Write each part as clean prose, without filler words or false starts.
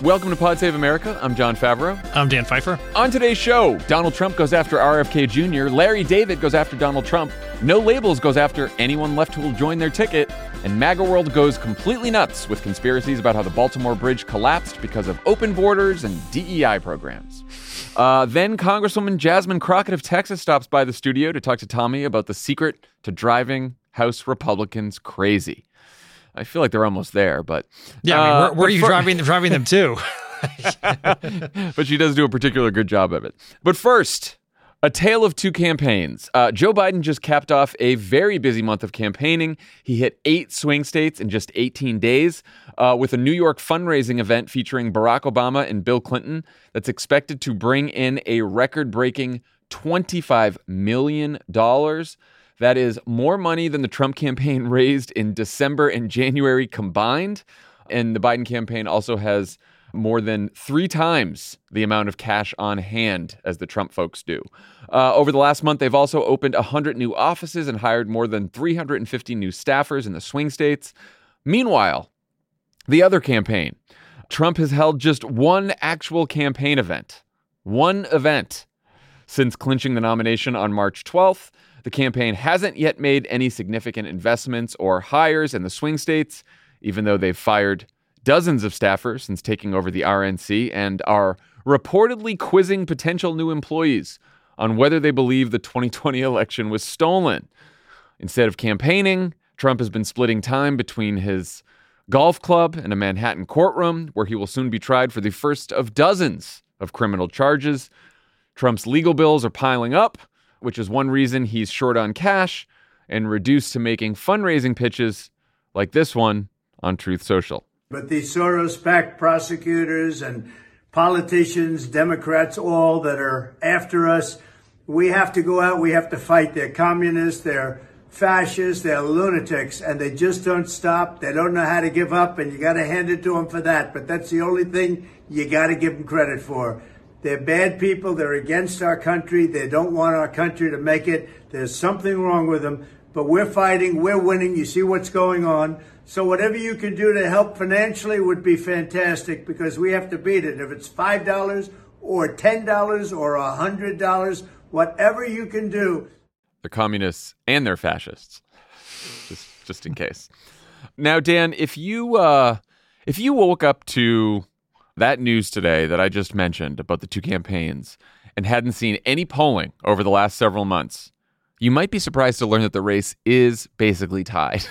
Welcome to Pod Save America. I'm John Favreau. I'm Dan Pfeiffer. On today's show, Donald Trump goes after RFK Jr., Larry David goes after Donald Trump, No Labels goes after anyone left who will join their ticket, and MAGA World goes completely nuts with conspiracies about how the Baltimore Bridge collapsed because of open borders and DEI programs. Then Congresswoman Jasmine Crockett of Texas stops by the studio to talk to Tommy about the secret to driving House Republicans crazy. I feel like they're almost there, but... Yeah, I mean, where are you driving them to? But she does do a particular good job of it. But first, a tale of two campaigns. Joe Biden just capped off a very busy month of campaigning. He hit 8 swing states in just 18 days with a New York fundraising event featuring Barack Obama and Bill Clinton that's expected to bring in a record-breaking $25 million. That is more money than the Trump campaign raised in December and January combined. And the Biden campaign also has more than 3 times the amount of cash on hand as the Trump folks do. Over the last month, they've also opened 100 new offices and hired more than 350 new staffers in the swing states. Meanwhile, the other campaign, Trump has held just one actual campaign event. One event since clinching the nomination on March 12th. The campaign hasn't yet made any significant investments or hires in the swing states, even though they've fired dozens of staffers since taking over the RNC and are reportedly quizzing potential new employees on whether they believe the 2020 election was stolen. Instead of campaigning, Trump has been splitting time between his golf club and a Manhattan courtroom, where he will soon be tried for the first of dozens of criminal charges. Trump's legal bills are piling up, which is one reason he's short on cash and reduced to making fundraising pitches like this one on Truth Social. But these Soros-backed prosecutors and politicians, Democrats, all that are after us, we have to go out, we have to fight. They're communists, they're fascists, they're lunatics, and they just don't stop. They don't know how to give up, and you got to hand it to them for that. But that's the only thing you got to give them credit for. They're bad people. They're against our country. They don't want our country to make it. There's something wrong with them. But we're fighting. We're winning. You see what's going on. So whatever you can do to help financially would be fantastic, because we have to beat it. If it's $5 or $10 or $100, whatever you can do. They're communists and they're fascists, just in case. Now, Dan, if you woke up to that news today that I just mentioned about the two campaigns and hadn't seen any polling over the last several months, you might be surprised to learn that the race is basically tied.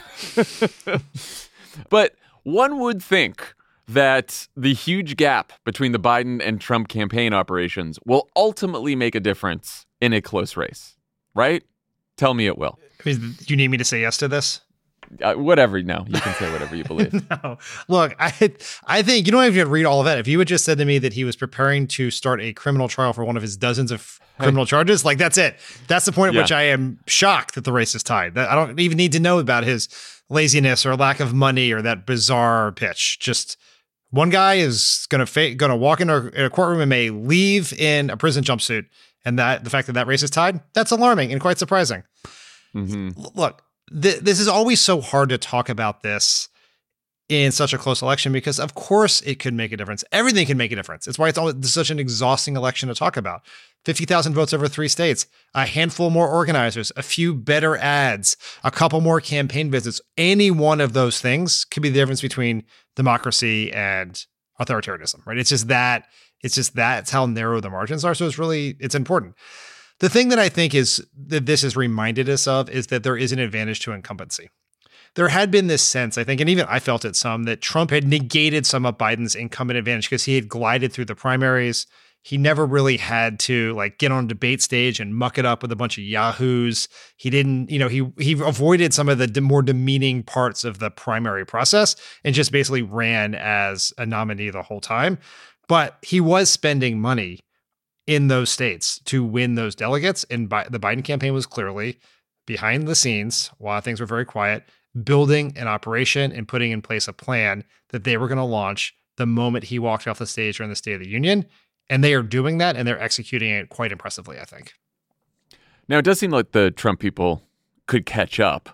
But one would think that the huge gap between the Biden and Trump campaign operations will ultimately make a difference in a close race, right? Tell me it will. You need me to say yes to this? Whatever. No, you can say whatever you believe. No. Look, I think you don't even have to read all of it. If you had just said to me that he was preparing to start a criminal trial for one of his dozens of criminal charges, like that's it. That's the point at which I am shocked that the race is tied. I don't even need to know about his laziness or lack of money or that bizarre pitch. Just one guy is going to walk in a courtroom and may leave in a prison jumpsuit. And that the fact that race is tied, that's alarming and quite surprising. Mm-hmm. Look, this is always so hard to talk about this in such a close election, because of course it could make a difference. Everything can make a difference. It's why it's always such an exhausting election to talk about. 50,000 votes over 3 states, a handful more organizers, a few better ads, a couple more campaign visits. Any one of those things could be the difference between democracy and authoritarianism, right? It's just that's how narrow the margins are. So it's important. The thing that I think is that this has reminded us of is that there is an advantage to incumbency. There had been this sense, I think, and even I felt it some, that Trump had negated some of Biden's incumbent advantage because he had glided through the primaries. He never really had to get on a debate stage and muck it up with a bunch of yahoos. He didn't, he avoided some of the more demeaning parts of the primary process and just basically ran as a nominee the whole time. But he was spending money in those states to win those delegates. And the Biden campaign was clearly behind the scenes, while things were very quiet, building an operation and putting in place a plan that they were going to launch the moment he walked off the stage during the State of the Union. And they are doing that, and they're executing it quite impressively, I think. Now, it does seem like the Trump people could catch up.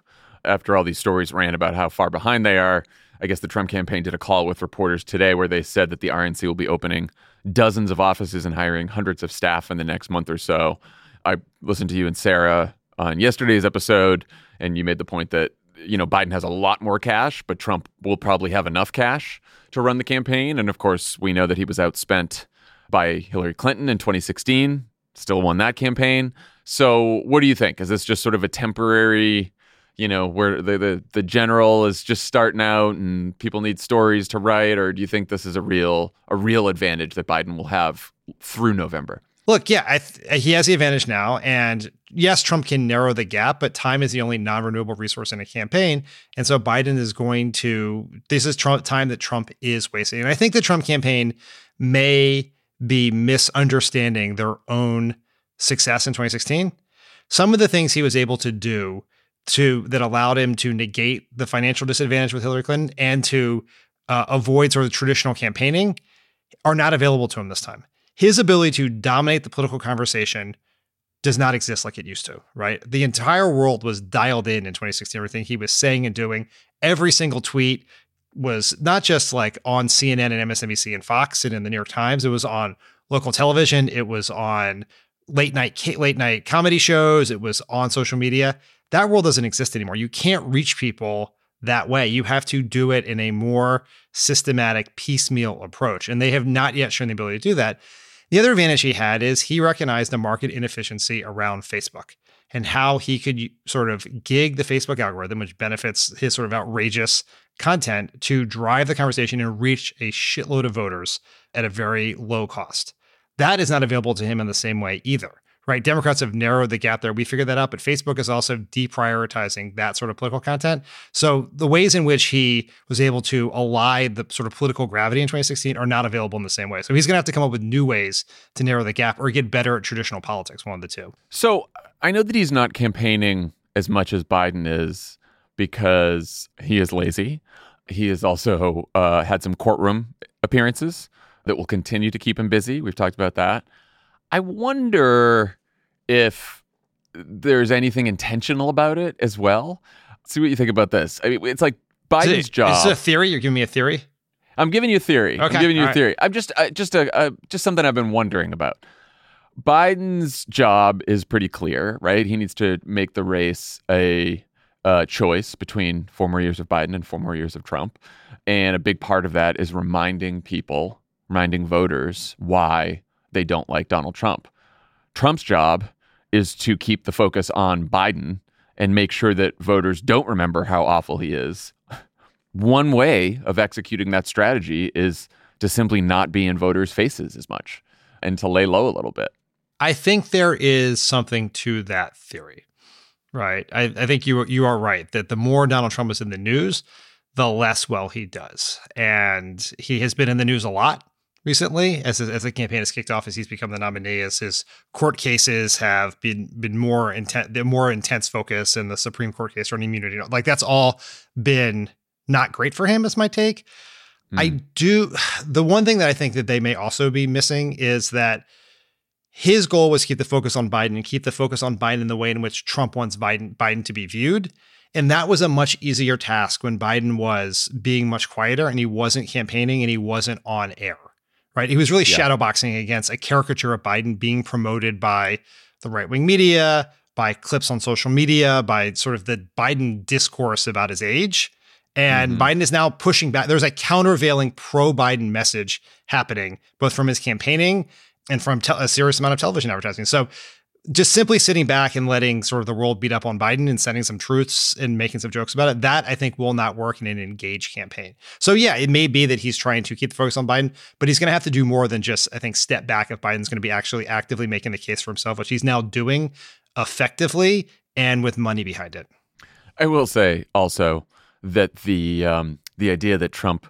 after all these stories ran about how far behind they are, I guess the Trump campaign did a call with reporters today where they said that the RNC will be opening dozens of offices and hiring hundreds of staff in the next month or so. I listened to you and Sarah on yesterday's episode, and you made the point that, Biden has a lot more cash, but Trump will probably have enough cash to run the campaign. And of course, we know that he was outspent by Hillary Clinton in 2016, still won that campaign. So what do you think? Is this just sort of a temporary, where the general is just starting out and people need stories to write? Or do you think this is a real advantage that Biden will have through November? Look, yeah, he has the advantage now. And yes, Trump can narrow the gap, but time is the only non-renewable resource in a campaign. And so Biden is this is time that Trump is wasting. And I think the Trump campaign may be misunderstanding their own success in 2016. Some of the things he was able to do that allowed him to negate the financial disadvantage with Hillary Clinton and to avoid sort of traditional campaigning are not available to him this time. His ability to dominate the political conversation does not exist like it used to, right? The entire world was dialed in 2016, everything he was saying and doing. Every single tweet was not just like on CNN and MSNBC and Fox and in the New York Times. It was on local television. It was on late night comedy shows. It was on social media. That world doesn't exist anymore. You can't reach people that way. You have to do it in a more systematic, piecemeal approach. And they have not yet shown the ability to do that. The other advantage he had is he recognized the market inefficiency around Facebook and how he could sort of gig the Facebook algorithm, which benefits his sort of outrageous content, to drive the conversation and reach a shitload of voters at a very low cost. That is not available to him in the same way either, right? Democrats have narrowed the gap there. We figured that out, but Facebook is also deprioritizing that sort of political content. So the ways in which he was able to ally the sort of political gravity in 2016 are not available in the same way. So he's going to have to come up with new ways to narrow the gap or get better at traditional politics, one of the two. So I know that he's not campaigning as much as Biden is because he is lazy. He has also had some courtroom appearances that will continue to keep him busy. We've talked about that. I wonder if there's anything intentional about it as well. See what you think about this. I mean, it's like Biden's job. Is this a theory? You're giving me a theory? I'm giving you a theory. Okay. I'm giving you All a theory. I'm just something I've been wondering about. Biden's job is pretty clear, right? He needs to make the race a choice between 4 more years of Biden and 4 more years of Trump. And a big part of that is reminding voters why they don't like Donald Trump. Trump's job is to keep the focus on Biden and make sure that voters don't remember how awful he is. One way of executing that strategy is to simply not be in voters' faces as much and to lay low a little bit. I think there is something to that theory, right? I think you are right that the more Donald Trump is in the news, the less well he does. And he has been in the news a lot recently as the campaign has kicked off, as he's become the nominee, as his court cases have been more intense focus in the Supreme Court case on immunity. Like that's all been not great for him, is my take. The one thing that I think that they may also be missing is that his goal was to keep the focus on Biden and keep the focus on Biden in the way in which Trump wants Biden to be viewed. And that was a much easier task when Biden was being much quieter and he wasn't campaigning and he wasn't on air, right? He was really shadowboxing against a caricature of Biden being promoted by the right-wing media, by clips on social media, by sort of the Biden discourse about his age. And Biden is now pushing back. There's a countervailing pro-Biden message happening, both from his campaigning and from a serious amount of television advertising. So just simply sitting back and letting sort of the world beat up on Biden and sending some truths and making some jokes about it, that I think will not work in an engaged campaign. So yeah, it may be that he's trying to keep the focus on Biden, but he's going to have to do more than just, I think, step back if Biden's going to be actually actively making the case for himself, which he's now doing effectively and with money behind it. I will say also that the idea that Trump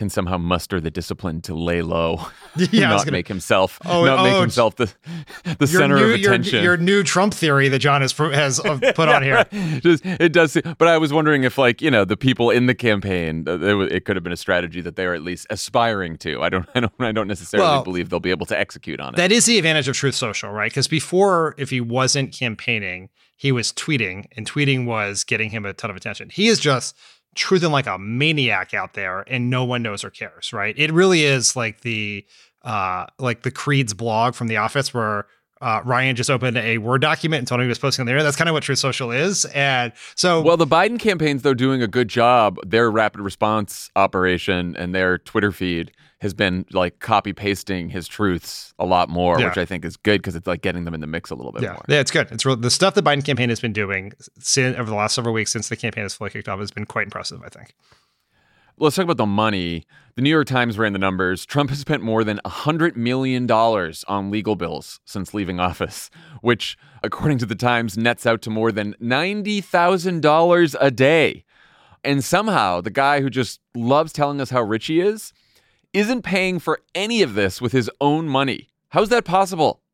can somehow muster the discipline to lay low, Yeah, not make himself the center of attention. Your new Trump theory that John has put on here. It does, but I was wondering if, like, the people in the campaign, it could have been a strategy that they are at least aspiring to. I don't necessarily believe they'll be able to execute on it. That is the advantage of Truth Social, right? Because before, if he wasn't campaigning, he was tweeting, and tweeting was getting him a ton of attention. He is just truthing like a maniac out there, and no one knows or cares, right? It really is like the Creed's blog from The Office, where Ryan just opened a Word document and told him he was posting on there. That's kind of what Truth Social is. And so, well, the Biden campaign's, though, doing a good job. Their rapid response operation and their Twitter feed has been like copy pasting his truths a lot more, which I think is good because it's like getting them in the mix a little bit more. Yeah, it's good. It's the stuff the Biden campaign has been doing over the last several weeks since the campaign has fully kicked off has been quite impressive, I think. Let's talk about the money. The New York Times ran the numbers. Trump has spent more than $100 million on legal bills since leaving office, which, according to the Times, nets out to more than $90,000 a day. And somehow, the guy who just loves telling us how rich he is isn't paying for any of this with his own money. How's that possible?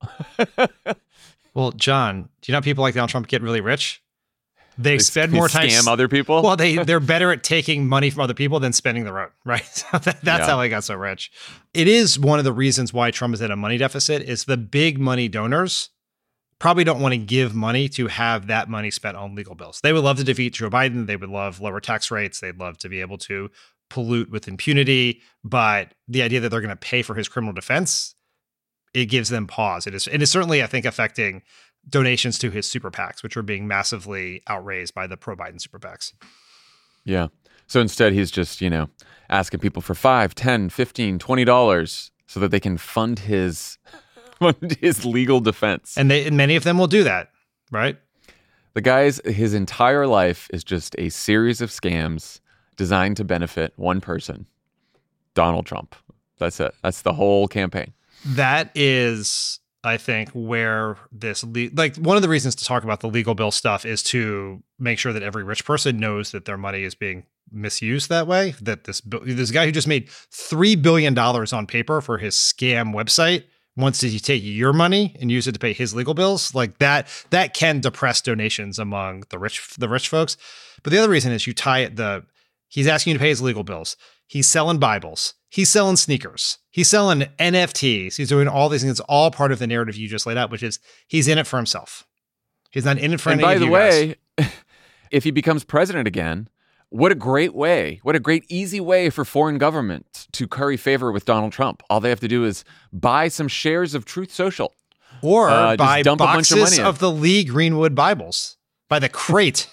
Well, John, do you know how people like Donald Trump get really rich? They spend more time scam other people. Well, they're better at taking money from other people than spending their own, right? So that's how he got so rich. It is one of the reasons why Trump is in a money deficit. Is the big money donors probably don't want to give money to have that money spent on legal bills. They would love to defeat Joe Biden. They would love lower tax rates. They'd love to be able to pollute with impunity. But the idea that they're going to pay for his criminal defense, it gives them pause. It is certainly, I think, affecting donations to his super PACs, which are being massively outraised by the pro-Biden super PACs. Yeah. So instead, he's just, asking people for $5, $10, $15, $20 so that they can fund his legal defense. And many of them will do that, right? The guy's, his entire life is just a series of scams designed to benefit one person, Donald Trump. That's it. That's the whole campaign. That is, I think, where this one of the reasons to talk about the legal bill stuff is to make sure that every rich person knows that their money is being misused that way. That this guy who just made $3 billion on paper for his scam website wants to take your money and use it to pay his legal bills, like that can depress donations among the rich folks. But the other reason is you tie it he's asking you to pay his legal bills. He's selling Bibles. He's selling sneakers. He's selling NFTs. He's doing all these things. It's all part of the narrative you just laid out, which is he's in it for himself. He's not in it for any of you guys. And by the way, if he becomes president again, what a great easy way for foreign government to curry favor with Donald Trump. All they have to do is buy some shares of Truth Social. Or buy boxes of the Lee Greenwood Bibles. By the crate.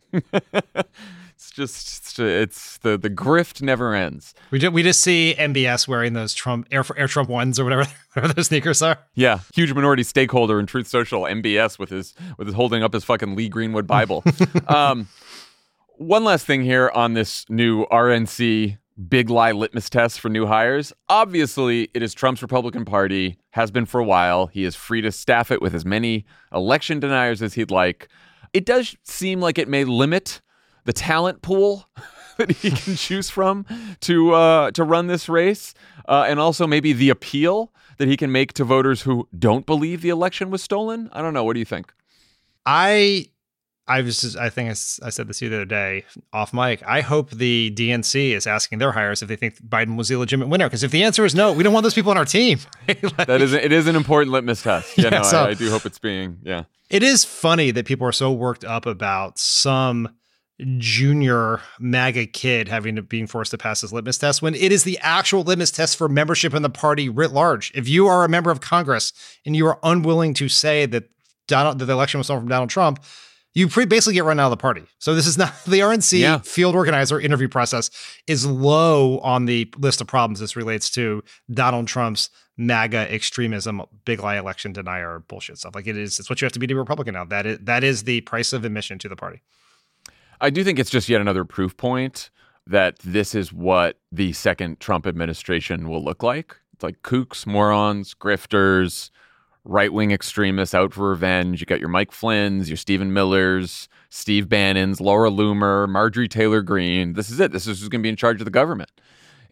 It's the grift never ends. We just see MBS wearing those Air Trump ones or whatever those sneakers are. Yeah, huge minority stakeholder in Truth Social, MBS, with his holding up his fucking Lee Greenwood Bible. One last thing here on this new RNC big lie litmus test for new hires. Obviously, it is Trump's Republican Party, has been for a while. He is free to staff it with as many election deniers as he'd like. It does seem like it may limit the talent pool that he can choose from to run this race, and also maybe the appeal that he can make to voters who don't believe the election was stolen. I don't know. What do you think? I think I said this the other day off mic. I hope the DNC is asking their hires if they think Biden was the legitimate winner. Because if the answer is no, we don't want those people on our team. It is an important litmus test. I do hope it's being. It is funny that people are so worked up about some junior MAGA kid being forced to pass this litmus test when it is the actual litmus test for membership in the party writ large. If you are a member of Congress and you are unwilling to say that the election was stolen from Donald Trump, you basically get run out of the party. So this is not the RNC field organizer interview process is low on the list of problems. This relates to Donald Trump's MAGA extremism, big lie election denier bullshit stuff. Like it's what you have to be to be a Republican now. That is the price of admission to the party. I do think it's just yet another proof point that this is what the second Trump administration will look like. It's like kooks, morons, grifters, right-wing extremists out for revenge. You got your Mike Flynn's, your Stephen Miller's, Steve Bannon's, Laura Loomer, Marjorie Taylor Greene. This is it. This is who's going to be in charge of the government.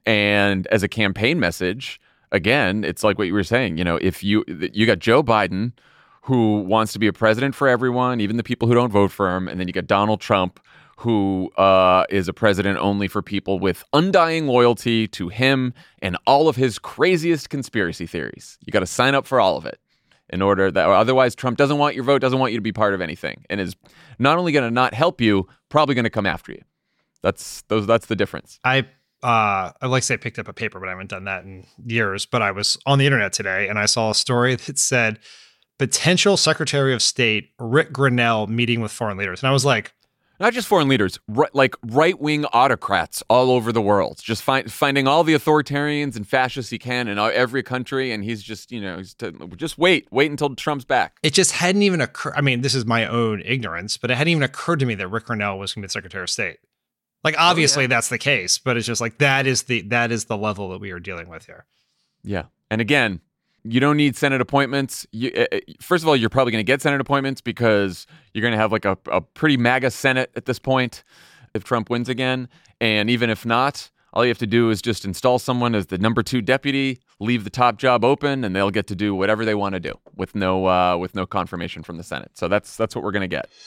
And as a campaign message, again, it's like what you were saying. If you got Joe Biden, who wants to be a president for everyone, even the people who don't vote for him, and then you got Donald Trump, who is a president only for people with undying loyalty to him and all of his craziest conspiracy theories. You got to sign up for all of it in order that, or otherwise Trump doesn't want your vote, doesn't want you to be part of anything, and is not only going to not help you, probably going to come after you. That's the difference. I like to say I picked up a paper, but I haven't done that in years. But I was on the internet today and I saw a story that said potential Secretary of State Rick Grenell meeting with foreign leaders. And I was like, not just foreign leaders, like right-wing autocrats all over the world, just finding all the authoritarians and fascists he can in every country, and he's just, just wait until Trump's back. It just hadn't even occurred. I mean, this is my own ignorance, but it hadn't even occurred to me that Rick Grenell was going to be the Secretary of State. Like, obviously that's the case, but it's just like that is the level that we are dealing with here. Yeah, and again, you don't need Senate appointments. First of all, you're probably going to get Senate appointments because you're going to have like a pretty MAGA Senate at this point if Trump wins again. And even if not, all you have to do is just install someone as the number 2 deputy, leave the top job open, and they'll get to do whatever they want to do with no confirmation from the Senate. So that's what we're going to get.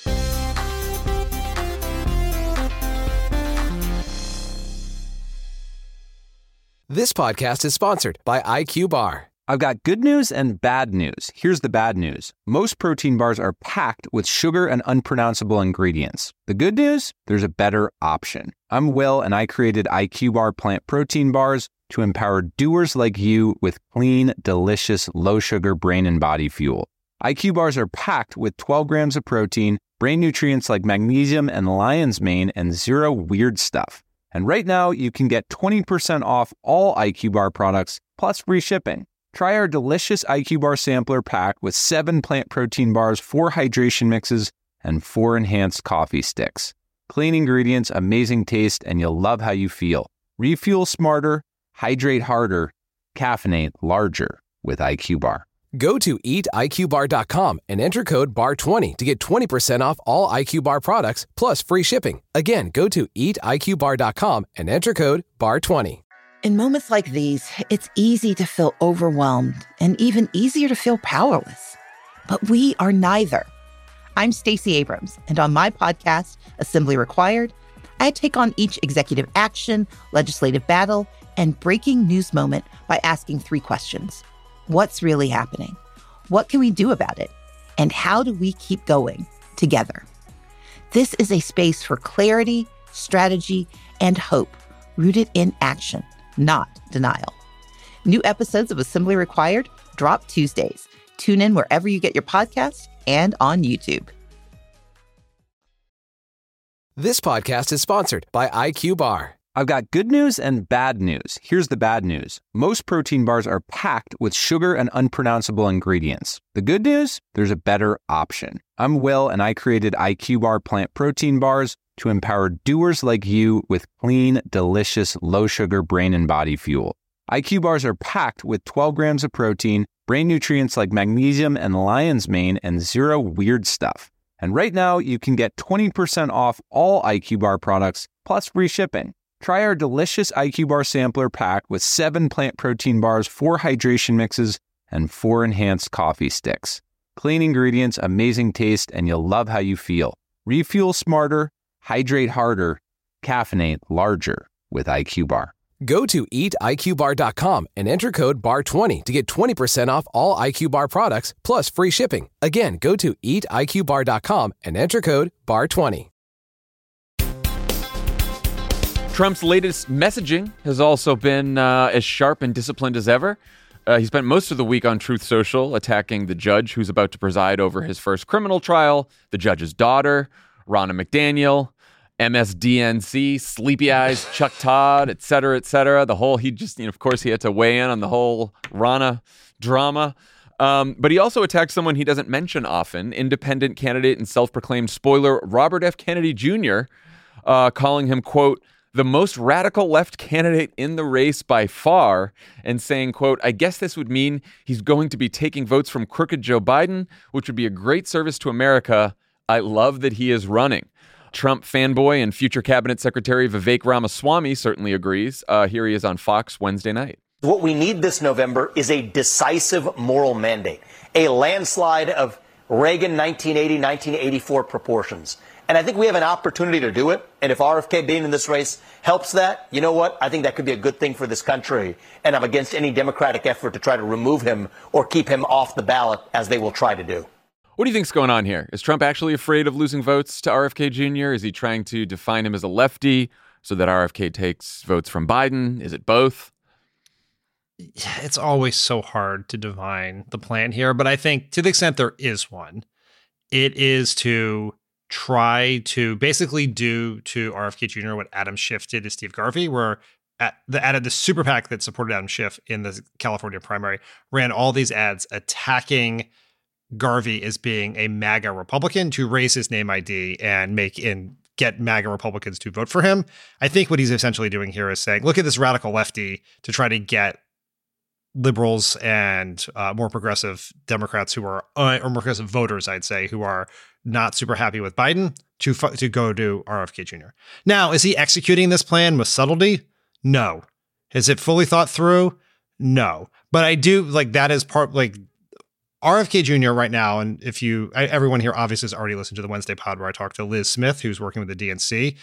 This podcast is sponsored by IQ Bar. I've got good news and bad news. Here's the bad news. Most protein bars are packed with sugar and unpronounceable ingredients. The good news? There's a better option. I'm Will, and I created IQ Bar plant protein bars to empower doers like you with clean, delicious, low-sugar brain and body fuel. IQ Bars are packed with 12 grams of protein, brain nutrients like magnesium and lion's mane, and zero weird stuff. And right now, you can get 20% off all IQ Bar products, plus free shipping. Try our delicious IQ Bar sampler pack with 7 plant protein bars, 4 hydration mixes, and 4 enhanced coffee sticks. Clean ingredients, amazing taste, and you'll love how you feel. Refuel smarter, hydrate harder, caffeinate larger with IQ Bar. Go to eatiqbar.com and enter code BAR20 to get 20% off all IQ Bar products, plus free shipping. Again, go to eatiqbar.com and enter code BAR20. In moments like these, it's easy to feel overwhelmed and even easier to feel powerless. But we are neither. I'm Stacey Abrams, and on my podcast, Assembly Required, I take on each executive action, legislative battle, and breaking news moment by asking 3 questions. What's really happening? What can we do about it? And how do we keep going together? This is a space for clarity, strategy, and hope, rooted in action, not denial. New episodes of Assembly Required drop Tuesdays. Tune in wherever you get your podcasts and on YouTube. This podcast is sponsored by IQ Bar. I've got good news and bad news. Here's the bad news. Most protein bars are packed with sugar and unpronounceable ingredients. The good news? There's a better option. I'm Will, and I created IQ Bar plant protein bars to empower doers like you with clean, delicious, low-sugar brain and body fuel. IQ Bars are packed with 12 grams of protein, brain nutrients like magnesium and lion's mane, and zero weird stuff. And right now, you can get 20% off all IQ Bar products, plus free shipping. Try our delicious IQ Bar sampler pack with 7 plant protein bars, 4 hydration mixes, and 4 enhanced coffee sticks. Clean ingredients, amazing taste, and you'll love how you feel. Refuel smarter, hydrate harder, caffeinate larger with IQ Bar. Go to eatiqbar.com and enter code BAR20 to get 20% off all IQ Bar products, plus free shipping. Again, go to eatiqbar.com and enter code BAR20. Trump's latest messaging has also been as sharp and disciplined as ever. He spent most of the week on Truth Social attacking the judge who's about to preside over his first criminal trial, the judge's daughter, Ronna McDaniel, MSDNC, Sleepy Eyes, Chuck Todd, et cetera, et cetera. Of course, he had to weigh in on the whole Ronna drama. But he also attacked someone he doesn't mention often, independent candidate and self-proclaimed spoiler Robert F. Kennedy Jr., calling him, quote, the most radical left candidate in the race by far, and saying, quote, I guess this would mean he's going to be taking votes from crooked Joe Biden, which would be a great service to America. I love that he is running. Trump fanboy and future cabinet secretary Vivek Ramaswamy certainly agrees. Here he is on Fox Wednesday night. What we need this November is a decisive moral mandate, a landslide of Reagan 1980, 1984 proportions. And I think we have an opportunity to do it. And if RFK being in this race helps that, you know what? I think that could be a good thing for this country. And I'm against any Democratic effort to try to remove him or keep him off the ballot, as they will try to do. What do you think's going on here? Is Trump actually afraid of losing votes to RFK Jr.? Is he trying to define him as a lefty so that RFK takes votes from Biden? Is it both? It's always so hard to divine the plan here, but I think to the extent there is one, it is to try to basically do to RFK Jr. what Adam Schiff did to Steve Garvey, where the super PAC that supported Adam Schiff in the California primary ran all these ads attacking Garvey as being a MAGA Republican to raise his name ID and get MAGA Republicans to vote for him. I think what he's essentially doing here is saying, look at this radical lefty to try to get liberals and more progressive Democrats who are, or more progressive voters, I'd say, who are not super happy with Biden to go to RFK Jr. Now, is he executing this plan with subtlety? No. Is it fully thought through? No. But I do that is part RFK Jr. right now. And everyone here obviously has already listened to the Wednesday pod where I talked to Liz Smith, who's working with the DNC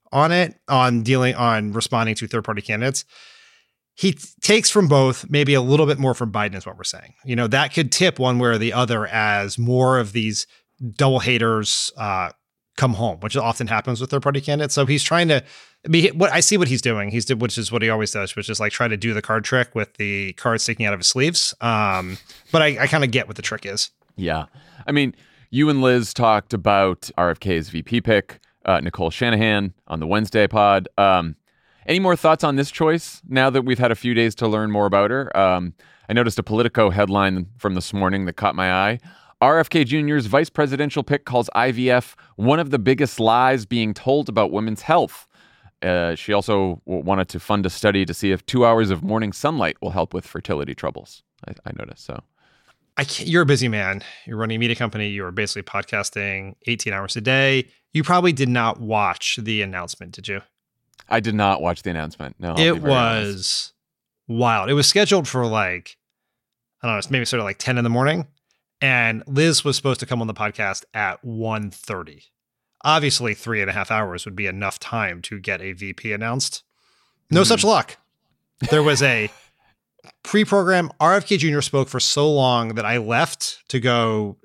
on responding to third-party candidates. He takes from both, maybe a little bit more from Biden is what we're saying. That could tip one way or the other as more of these double haters come home, which often happens with third-party candidates. So he's trying to I see what he's doing. Which is what he always does, which is try to do the card trick with the cards sticking out of his sleeves. But I kind of get what the trick is. Yeah. I mean, you and Liz talked about RFK's VP pick, Nicole Shanahan, on the Wednesday pod. Any more thoughts on this choice now that we've had a few days to learn more about her? I noticed a Politico headline from this morning that caught my eye. RFK Jr.'s vice presidential pick calls IVF one of the biggest lies being told about women's health. She also wanted to fund a study to see if 2 hours of morning sunlight will help with fertility troubles. I noticed. So, you're a busy man. You're running a media company. You are basically podcasting 18 hours a day. You probably did not watch the announcement, did you? I did not watch the announcement. No, it was wild. It was scheduled for I don't know, maybe sort of 10 in the morning. And Liz was supposed to come on the podcast at 1:30. Obviously, 3.5 hours would be enough time to get a VP announced. No such luck. There was a pre-program. RFK Jr. spoke for so long that I left to go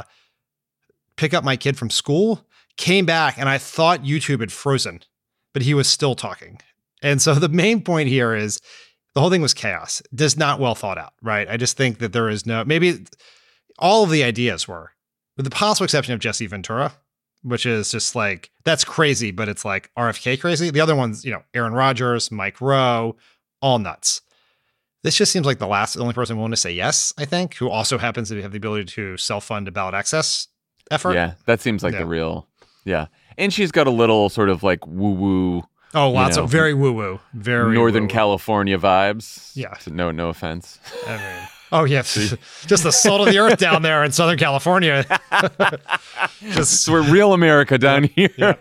pick up my kid from school, came back, and I thought YouTube had frozen, but he was still talking. And so the main point here is the whole thing was chaos. Just not well thought out, right? I just think that there is maybe all of the ideas were, with the possible exception of Jesse Ventura, which is just that's crazy, but it's RFK crazy. The other ones, Aaron Rodgers, Mike Rowe, all nuts. This just seems like the only person willing to say yes, I think, who also happens to have the ability to self-fund a ballot access effort. Yeah, that seems like the real, yeah. And she's got a little sort of woo-woo. Oh, lots of very woo-woo. Very Northern woo-woo. California vibes. Yeah. So no offense. I mean, oh, yeah. Just the salt of the earth down there in Southern California. We're real America down here. Yeah.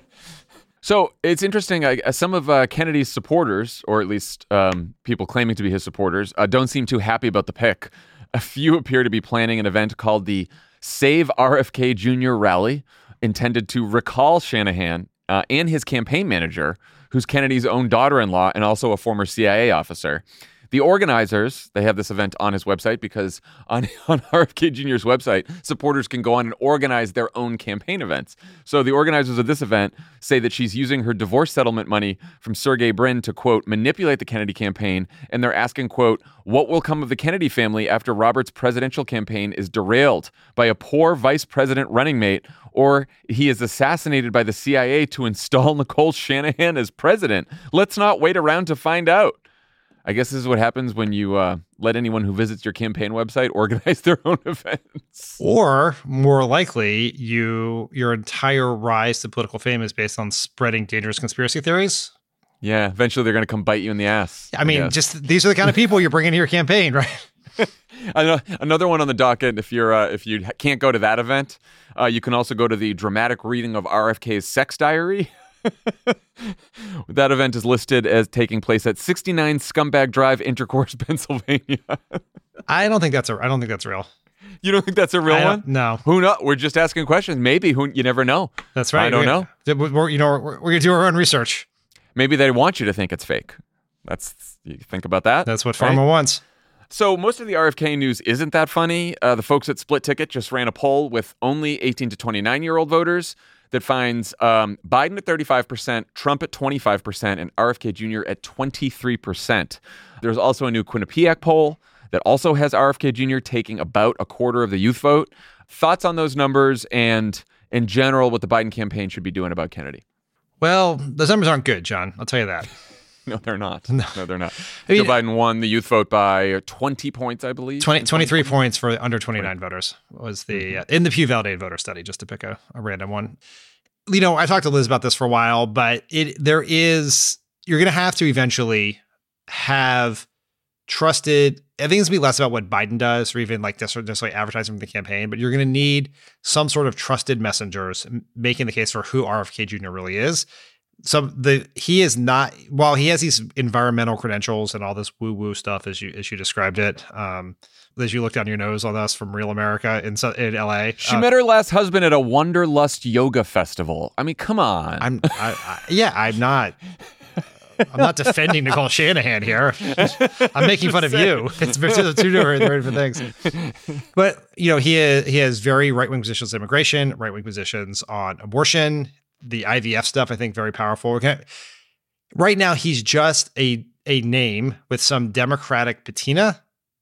So it's interesting. Some of Kennedy's supporters, or at least people claiming to be his supporters, don't seem too happy about the pick. A few appear to be planning an event called the Save RFK Jr. Rally, intended to recall Shanahan and his campaign manager, who's Kennedy's own daughter-in-law and also a former CIA officer. The organizers, they have this event on his website because on RFK Jr.'s website, supporters can go on and organize their own campaign events. So the organizers of this event say that she's using her divorce settlement money from Sergey Brin to, quote, manipulate the Kennedy campaign. And they're asking, quote, what will come of the Kennedy family after Robert's presidential campaign is derailed by a poor vice president running mate, or he is assassinated by the CIA to install Nicole Shanahan as president? Let's not wait around to find out. I guess this is what happens when you let anyone who visits your campaign website organize their own events. Or, more likely, your entire rise to political fame is based on spreading dangerous conspiracy theories. Yeah, eventually they're going to come bite you in the ass. I mean, these are the kind of people you're bringing to your campaign, right? Another one on the docket. If you can't go to that event, you can also go to the dramatic reading of RFK's sex diary. That event is listed as taking place at 69 Scumbag Drive, Intercourse, Pennsylvania. I don't think that's real. You don't think that's a real one? No. Who knows? We're just asking questions. Maybe. You never know. That's right. I don't know. We're gonna do our own research. Maybe they want you to think it's fake. You think about that. That's what Pharma wants. So most of the RFK news isn't that funny. The folks at Split Ticket just ran a poll with only 18 to 29-year-old voters that finds Biden at 35%, Trump at 25%, and RFK Jr. at 23%. There's also a new Quinnipiac poll that also has RFK Jr. taking about a quarter of the youth vote. Thoughts on those numbers and, in general, what the Biden campaign should be doing about Kennedy? Well, those numbers aren't good, John. I'll tell you that. No, they're not. No, they're not. Joe Biden won the youth vote by 20 points, I believe. 23 points for under 29 voters was the in the Pew Validated Voter Study, just to pick a random one. I talked to Liz about this for a while, but you're going to have to eventually have trusted. I think it's going to be less about what Biden does or even like necessarily advertising from the campaign, but you're going to need some sort of trusted messengers making the case for who RFK Jr. really is. He is not, while he has these environmental credentials and all this woo-woo stuff as you described it, as you look down your nose on us from Real America in LA. She met her last husband at a Wanderlust yoga festival. I mean, come on. I'm not defending Nicole Shanahan here. I'm making fun of you. It's two different things. But, he has very right-wing positions on immigration, right-wing positions on abortion. The IVF stuff, I think, very powerful. Right now, he's just a name with some Democratic patina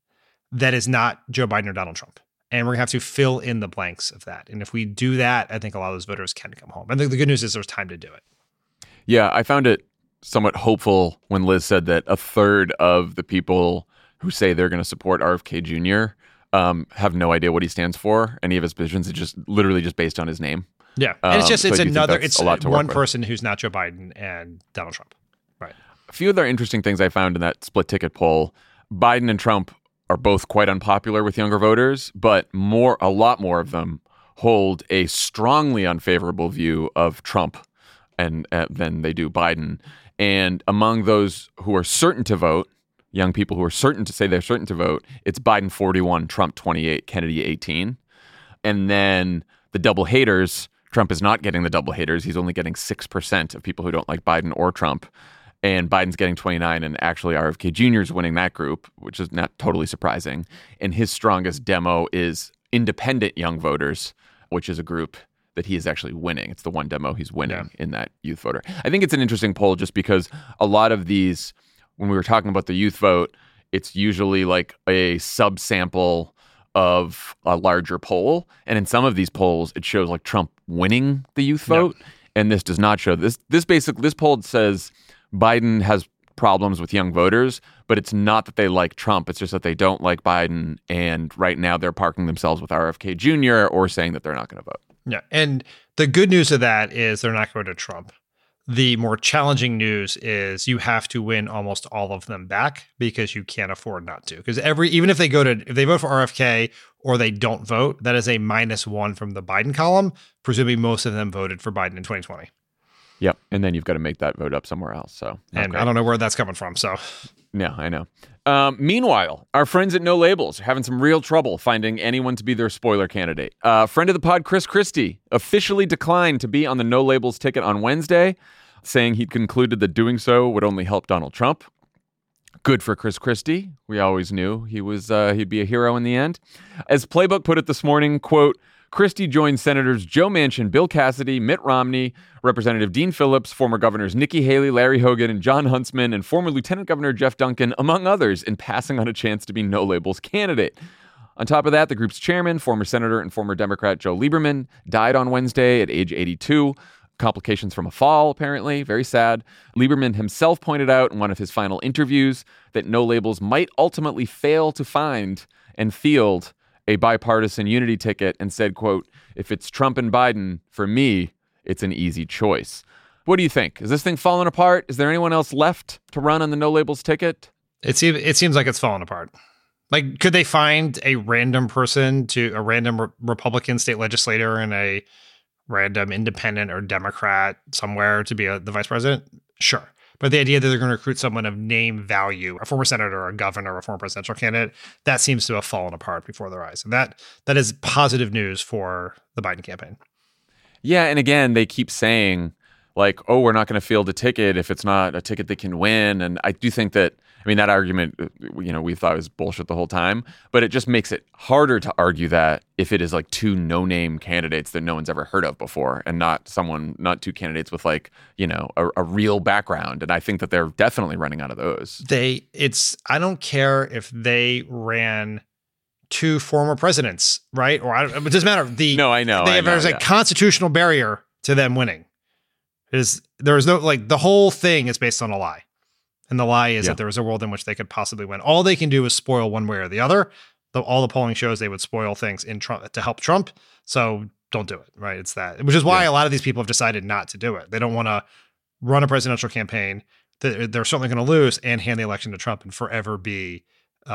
that is not Joe Biden or Donald Trump. And we're going to have to fill in the blanks of that. And if we do that, I think a lot of those voters can come home. And the good news is there's time to do it. Yeah, I found it somewhat hopeful when Liz said that a third of the people who say they're going to support RFK Jr. Have no idea what he stands for. Any of his positions is just literally just based on his name. Yeah. And it's one with. person who's not Joe Biden and Donald Trump. Right. A few other interesting things I found in that split ticket poll. Biden and Trump are both quite unpopular with younger voters, but a lot more of them hold a strongly unfavorable view of Trump than they do Biden. And among those who are certain to vote, young people who are certain to say they're certain to vote, it's Biden 41, Trump 28, Kennedy 18. And then the double haters, Trump is not getting the double haters. He's only getting 6% of people who don't like Biden or Trump. And Biden's getting 29, and actually RFK Jr. is winning that group, which is not totally surprising. And his strongest demo is independent young voters, which is a group that he is actually winning. It's the one demo he's winning in that youth voter. I think it's an interesting poll just because a lot of these, when we were talking about the youth vote, it's usually like a subsample of a larger poll. And in some of these polls, it shows like Trump winning the youth vote. And this does not show this. This poll says Biden has problems with young voters, but it's not that they like Trump. It's just that they don't like Biden. And right now they're parking themselves with RFK Jr. or saying that they're not going to vote. Yeah. And the good news of that is they're not going to Trump. The more challenging news is you have to win almost all of them back because you can't afford not to. Because even if they vote for RFK or they don't vote, that is a -1 from the Biden column. Presumably most of them voted for Biden in 2020. Yep. And then you've got to make that vote up somewhere else. So, and I don't know where that's coming from. So, yeah, I know. Meanwhile, our friends at No Labels are having some real trouble finding anyone to be their spoiler candidate. Friend of the pod, Chris Christie, officially declined to be on the No Labels ticket on Wednesday, saying he'd concluded that doing so would only help Donald Trump. Good for Chris Christie. We always knew he'd be a hero in the end. As Playbook put it this morning, quote, Christie joined Senators Joe Manchin, Bill Cassidy, Mitt Romney, Representative Dean Phillips, former Governors Nikki Haley, Larry Hogan, and John Huntsman, and former Lieutenant Governor Jeff Duncan, among others, in passing on a chance to be No Labels candidate. On top of that, the group's chairman, former Senator and former Democrat Joe Lieberman, died on Wednesday at age 82. Complications from a fall, apparently. Very sad. Lieberman himself pointed out in one of his final interviews that No Labels might ultimately fail to find and field a bipartisan unity ticket and said, quote, if it's Trump and Biden, for me, it's an easy choice. What do you think? Is this thing falling apart? Is there anyone else left to run on the No Labels ticket? It seems like it's falling apart. Like, could they find a random person a random Republican state legislator and a random independent or Democrat somewhere to be the vice president? Sure. But the idea that they're going to recruit someone of name value, a former senator, a governor, a former presidential candidate, that seems to have fallen apart before their eyes. And that is positive news for the Biden campaign. Yeah. And again, they keep saying like, oh, we're not going to field a ticket if it's not a ticket they can win. And I do think that, I mean, that argument, we thought was bullshit the whole time, but it just makes it harder to argue that if it is like two no-name candidates that no one's ever heard of before and not two candidates with like, a real background. And I think that they're definitely running out of those. I don't care if they ran two former presidents, right? Or it doesn't matter. No, I know. There's a constitutional barrier to them winning. There's no, like, the whole thing is based on a lie. And the lie is that there was a world in which they could possibly win. All they can do is spoil one way or the other. All the polling shows they would spoil things in Trump to help Trump. So don't do it, right? It's that, which is why a lot of these people have decided not to do it. They don't want to run a presidential campaign that they're certainly going to lose and hand the election to Trump and forever be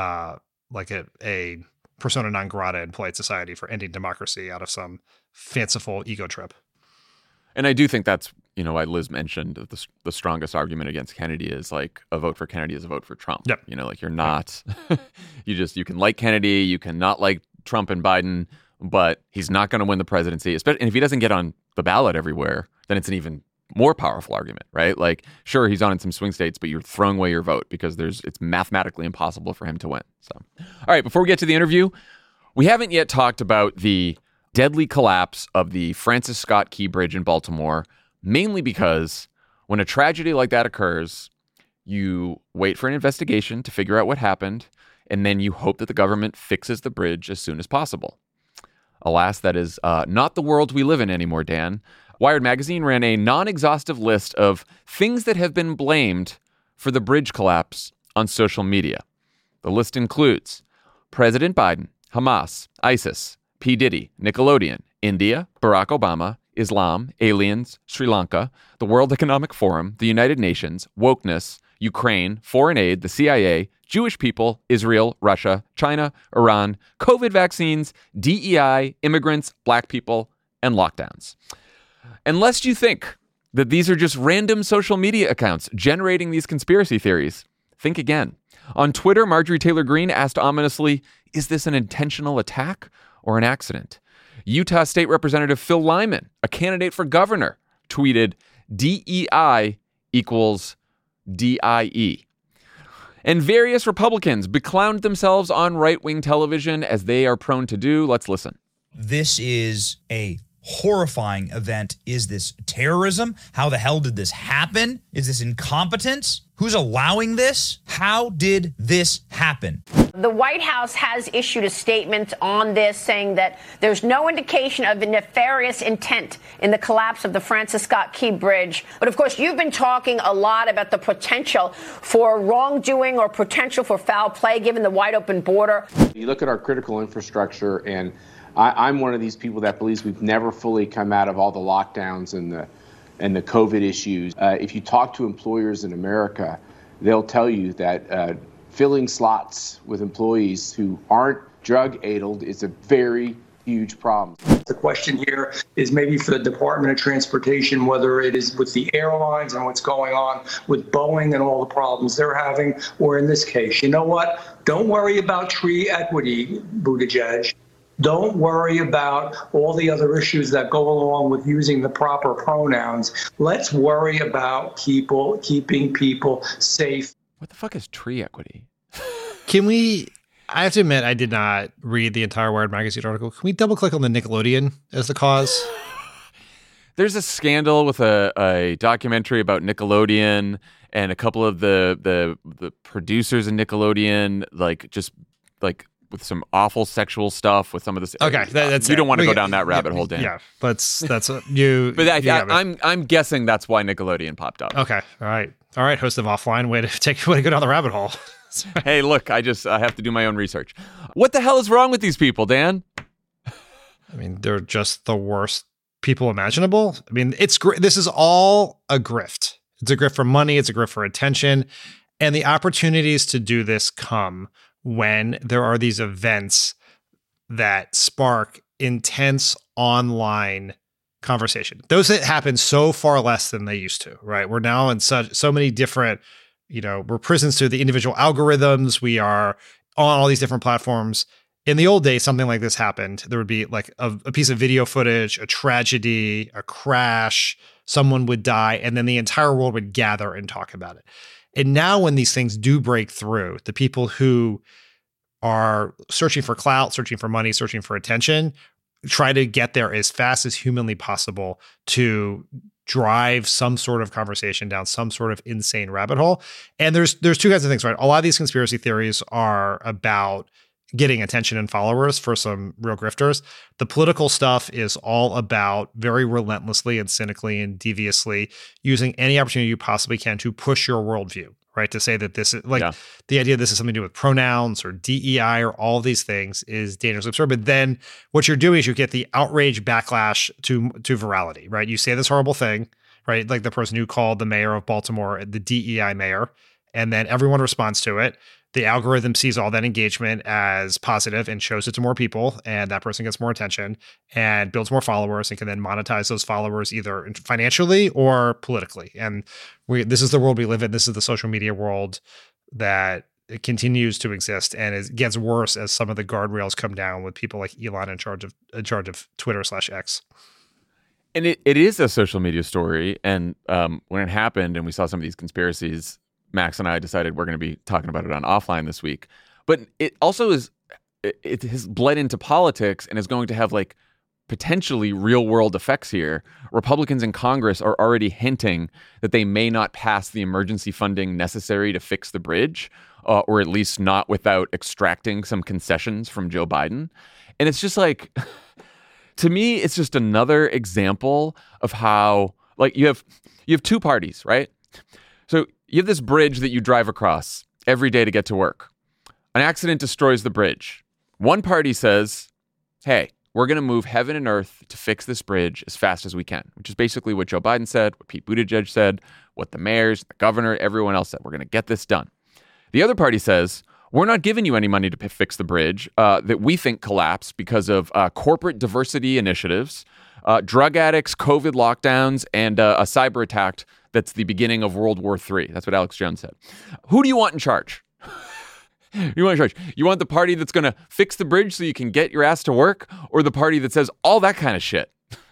like a persona non grata in polite society for ending democracy out of some fanciful ego trip. And I do think that's, why Liz mentioned the strongest argument against Kennedy is like a vote for Kennedy is a vote for Trump. Yep. Like you're not, you can like Kennedy, you can not like Trump and Biden, but he's not going to win the presidency. Especially, and if he doesn't get on the ballot everywhere, then it's an even more powerful argument, right? Like, sure, he's on in some swing states, but you're throwing away your vote because it's mathematically impossible for him to win. So, all right, before we get to the interview, we haven't yet talked about the deadly collapse of the Francis Scott Key Bridge in Baltimore, mainly because when a tragedy like that occurs, you wait for an investigation to figure out what happened, and then you hope that the government fixes the bridge as soon as possible. Alas, that is not the world we live in anymore, Dan. Wired Magazine ran a non-exhaustive list of things that have been blamed for the bridge collapse on social media. The list includes President Biden, Hamas, ISIS, P. Diddy, Nickelodeon, India, Barack Obama, Islam, aliens, Sri Lanka, the World Economic Forum, the United Nations, wokeness, Ukraine, foreign aid, the CIA, Jewish people, Israel, Russia, China, Iran, COVID vaccines, DEI, immigrants, black people, and lockdowns. And lest you think that these are just random social media accounts generating these conspiracy theories, think again. On Twitter, Marjorie Taylor Greene asked ominously, is this an intentional attack or an accident? Utah State Representative Phil Lyman, a candidate for governor, tweeted, DEI equals DIE. And various Republicans beclowned themselves on right-wing television as they are prone to do. Let's listen. This is a horrifying event. Is this terrorism? How the hell did this happen? Is this incompetence? Who's allowing this? How did this happen? The White House has issued a statement on this saying that there's no indication of a nefarious intent in the collapse of the Francis Scott Key Bridge. But of course, you've been talking a lot about the potential for wrongdoing or potential for foul play given the wide open border. You look at our critical infrastructure, and I'm one of these people that believes we've never fully come out of all the lockdowns and the COVID issues. If you talk to employers in America, they'll tell you that filling slots with employees who aren't drug-addled is a very huge problem. The question here is maybe for the Department of Transportation, whether it is with the airlines and what's going on with Boeing and all the problems they're having, or in this case, you know what? Don't worry about tree equity, Buttigieg. Don't worry about all the other issues that go along with using the proper pronouns. Let's worry about keeping people safe. What the fuck is tree equity? I have to admit, I did not read the entire Wired Magazine article. Can we double click on the Nickelodeon as the cause? There's a scandal with a documentary about Nickelodeon and a couple of the producers in Nickelodeon, with some awful sexual stuff with some of this. Okay, that's you don't want to go down that rabbit hole, Dan. Yeah, that's you. But I'm guessing that's why Nickelodeon popped up. Okay, all right. Host of Offline, way to go down the rabbit hole. Hey, look, I have to do my own research. What the hell is wrong with these people, Dan? I mean, they're just the worst people imaginable. I mean, this is all a grift. It's a grift for money. It's a grift for attention. And the opportunities to do this come when there are these events that spark intense online conversation. Those that happen so far less than they used to, right? We're now in so many different, we're prisons to the individual algorithms. We are on all these different platforms. In the old days, something like this happened. There would be like a piece of video footage, a tragedy, a crash, someone would die, and then the entire world would gather and talk about it. And now when these things do break through, the people who are searching for clout, searching for money, searching for attention, try to get there as fast as humanly possible to drive some sort of conversation down some sort of insane rabbit hole. And there's two kinds of things, right? A lot of these conspiracy theories are about getting attention and followers for some real grifters. The political stuff is all about very relentlessly and cynically and deviously using any opportunity you possibly can to push your worldview, right? To say that this is the idea this is something to do with pronouns or DEI or all these things is dangerously absurd. But then what you're doing is you get the outrage backlash to virality, right? You say this horrible thing, right? Like the person who called the mayor of Baltimore the DEI mayor, and then everyone responds to it. The algorithm sees all that engagement as positive and shows it to more people, and that person gets more attention and builds more followers and can then monetize those followers either financially or politically. And this is the world we live in. This is the social media world that it continues to exist, and it gets worse as some of the guardrails come down with people like Elon in charge of Twitter/X. And it is a social media story. And when it happened and we saw some of these conspiracies, Max and I decided we're going to be talking about it on Offline this week. But it also it has bled into politics and is going to have like potentially real world effects here. Republicans in Congress are already hinting that they may not pass the emergency funding necessary to fix the bridge, or at least not without extracting some concessions from Joe Biden. And it's just like, to me, it's just another example of how, like, you have two parties, right? So you have this bridge that you drive across every day to get to work. An accident destroys the bridge. One party says, hey, we're going to move heaven and earth to fix this bridge as fast as we can, which is basically what Joe Biden said, what Pete Buttigieg said, what the mayors, the governor, everyone else said. We're going to get this done. The other party says, we're not giving you any money to fix the bridge that we think collapsed because of corporate diversity initiatives, drug addicts, COVID lockdowns, and a cyber attack that's the beginning of World War III. That's what Alex Jones said. Who do you want in charge? You want the party that's going to fix the bridge so you can get your ass to work, or the party that says all that kind of shit?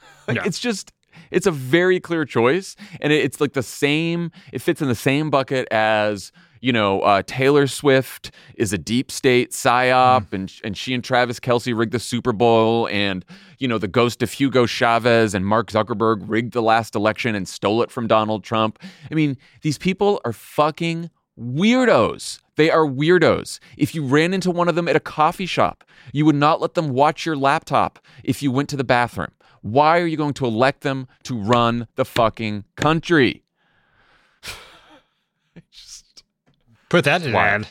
It's a very clear choice. And it's like the same, it fits in the same bucket as, Taylor Swift is a deep state psyop, and she and Travis Kelce rigged the Super Bowl, and, the ghost of Hugo Chavez and Mark Zuckerberg rigged the last election and stole it from Donald Trump. I mean, these people are fucking weirdos. They are weirdos. If you ran into one of them at a coffee shop, you would not let them watch your laptop if you went to the bathroom. Why are you going to elect them to run the fucking country? Put that in an ad.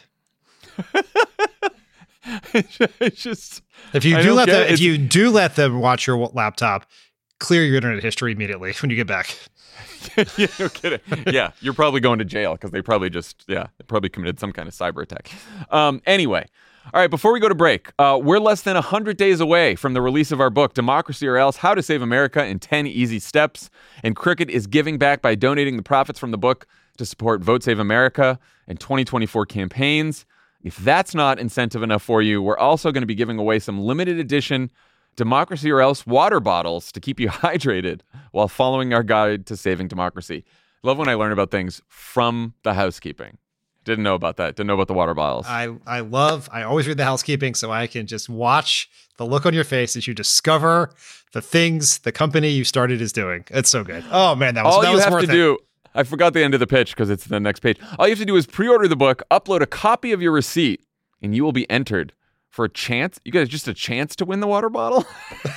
If you do let them watch your laptop, clear your internet history immediately when you get back. Yeah, no kidding. Yeah, you're probably going to jail because they probably committed some kind of cyber attack. Anyway, all right, before we go to break, we're less than 100 days away from the release of our book, Democracy or Else, How to Save America in 10 Easy Steps. And Crooked is giving back by donating the profits from the book to support Vote Save America and 2024 campaigns. If that's not incentive enough for you, we're also going to be giving away some limited edition Democracy or Else water bottles to keep you hydrated while following our guide to saving democracy. Love when I learn about things from the housekeeping. Didn't know about that. Didn't know about the water bottles. I always read the housekeeping so I can just watch the look on your face as you discover the things the company you started is doing. It's so good. Oh man, that was worth it. All you have to do, I forgot the end of the pitch because it's the next page. All you have to do is pre-order the book, upload a copy of your receipt, and you will be entered for a chance. You guys, just a chance to win the water bottle?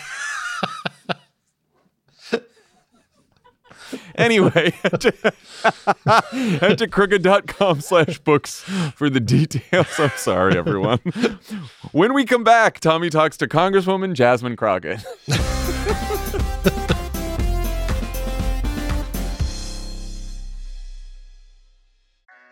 Anyway, head to crooked.com/books for the details. I'm sorry, everyone. When we come back, Tommy talks to Congresswoman Jasmine Crockett.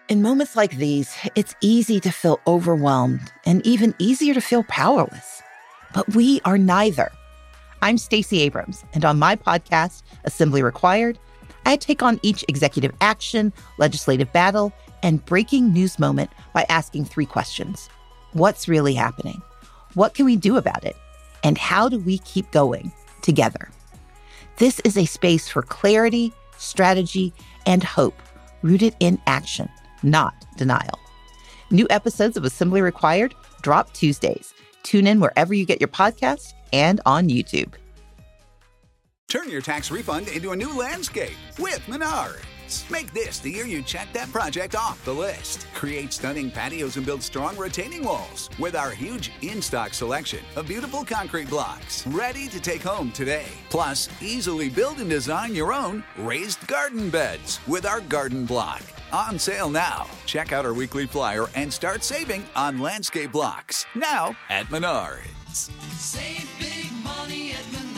In moments like these, it's easy to feel overwhelmed and even easier to feel powerless. But we are neither. I'm Stacey Abrams, and on my podcast, Assembly Required, I take on each executive action, legislative battle, and breaking news moment by asking 3 questions. What's really happening? What can we do about it? And how do we keep going together? This is a space for clarity, strategy, and hope, rooted in action, not denial. New episodes of Assembly Required drop Tuesdays. Tune in wherever you get your podcasts and on YouTube. Turn your tax refund into a new landscape with Menards. Make this the year you check that project off the list. Create stunning patios and build strong retaining walls with our huge in-stock selection of beautiful concrete blocks ready to take home today. Plus, easily build and design your own raised garden beds with our garden block. On sale now. Check out our weekly flyer and start saving on landscape blocks. Now at Menards. Save big money at Menards.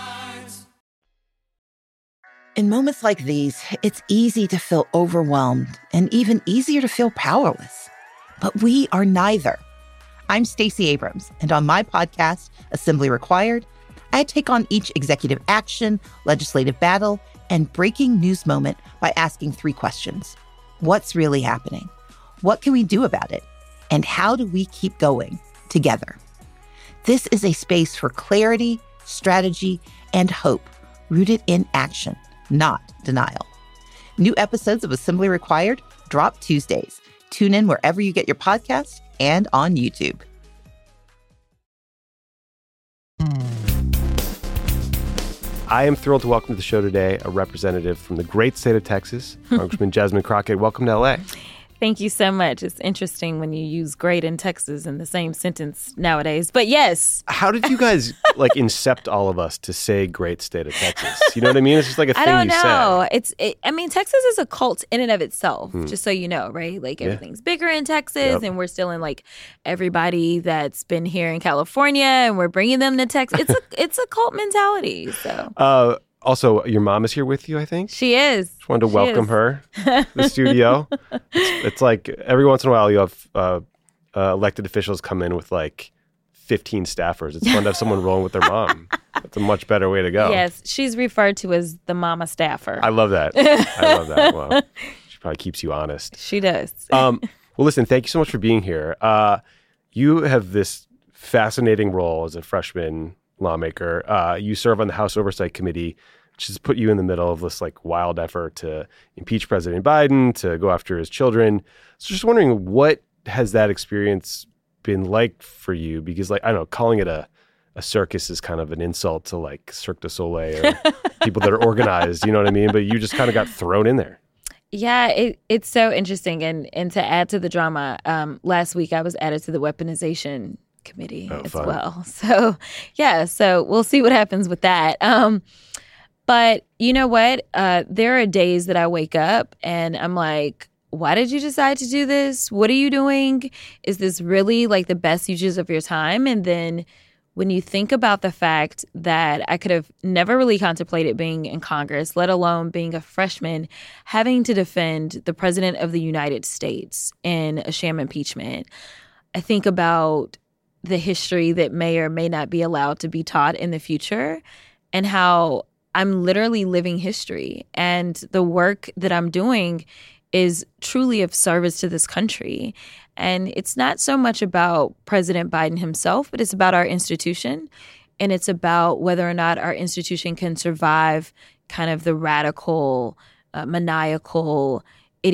In moments like these, it's easy to feel overwhelmed and even easier to feel powerless. But we are neither. I'm Stacey Abrams, and on my podcast, Assembly Required, I take on each executive action, legislative battle, and breaking news moment by asking 3 questions. What's really happening? What can we do about it? And how do we keep going together? This is a space for clarity, strategy, and hope, rooted in action, not denial. New episodes of Assembly Required drop Tuesdays. Tune in wherever you get your podcasts and on YouTube. I am thrilled to welcome to the show today a representative from the great state of Texas, Congressman Jasmine Crockett. Welcome to L.A. Thank you so much. It's interesting when you use great and Texas in the same sentence nowadays. But yes. How did you guys incept all of us to say great state of Texas? You know what I mean? It's just like a thing you say. I don't know. Texas is a cult in and of itself, just so you know, right? Everything's bigger in Texas, and we're still in everybody that's been here in California, and we're bringing them to Texas. It's a cult mentality. So. Also, your mom is here with you, I think? She is. Just wanted to welcome her to the studio. It's like every once in a while you have elected officials come in with 15 staffers. It's fun to have someone rolling with their mom. That's a much better way to go. Yes, she's referred to as the mama staffer. I love that. I love that. Well, she probably keeps you honest. She does. Well, listen, thank you so much for being here. You have this fascinating role as a freshman lawmaker. You serve on the House Oversight Committee, which has put you in the middle of this wild effort to impeach President Biden, to go after his children. So just wondering, what has that experience been like for you? Because I don't know, calling it a circus is kind of an insult to Cirque du Soleil or people that are organized, you know what I mean? But you just kind of got thrown in there. Yeah, it's so interesting. And to add to the drama, last week I was added to the Weaponization Committee as fun. Well. So, yeah, we'll see what happens with that. But you know what? There are days that I wake up and I'm like, why did you decide to do this? What are you doing? Is this really the best uses of your time? And then when you think about the fact that I could have never really contemplated being in Congress, let alone being a freshman, having to defend the President of the United States in a sham impeachment, I think about the history that may or may not be allowed to be taught in the future and how I'm literally living history. And the work that I'm doing is truly of service to this country. And it's not so much about President Biden himself, but it's about our institution. And it's about whether or not our institution can survive kind of the radical, maniacal,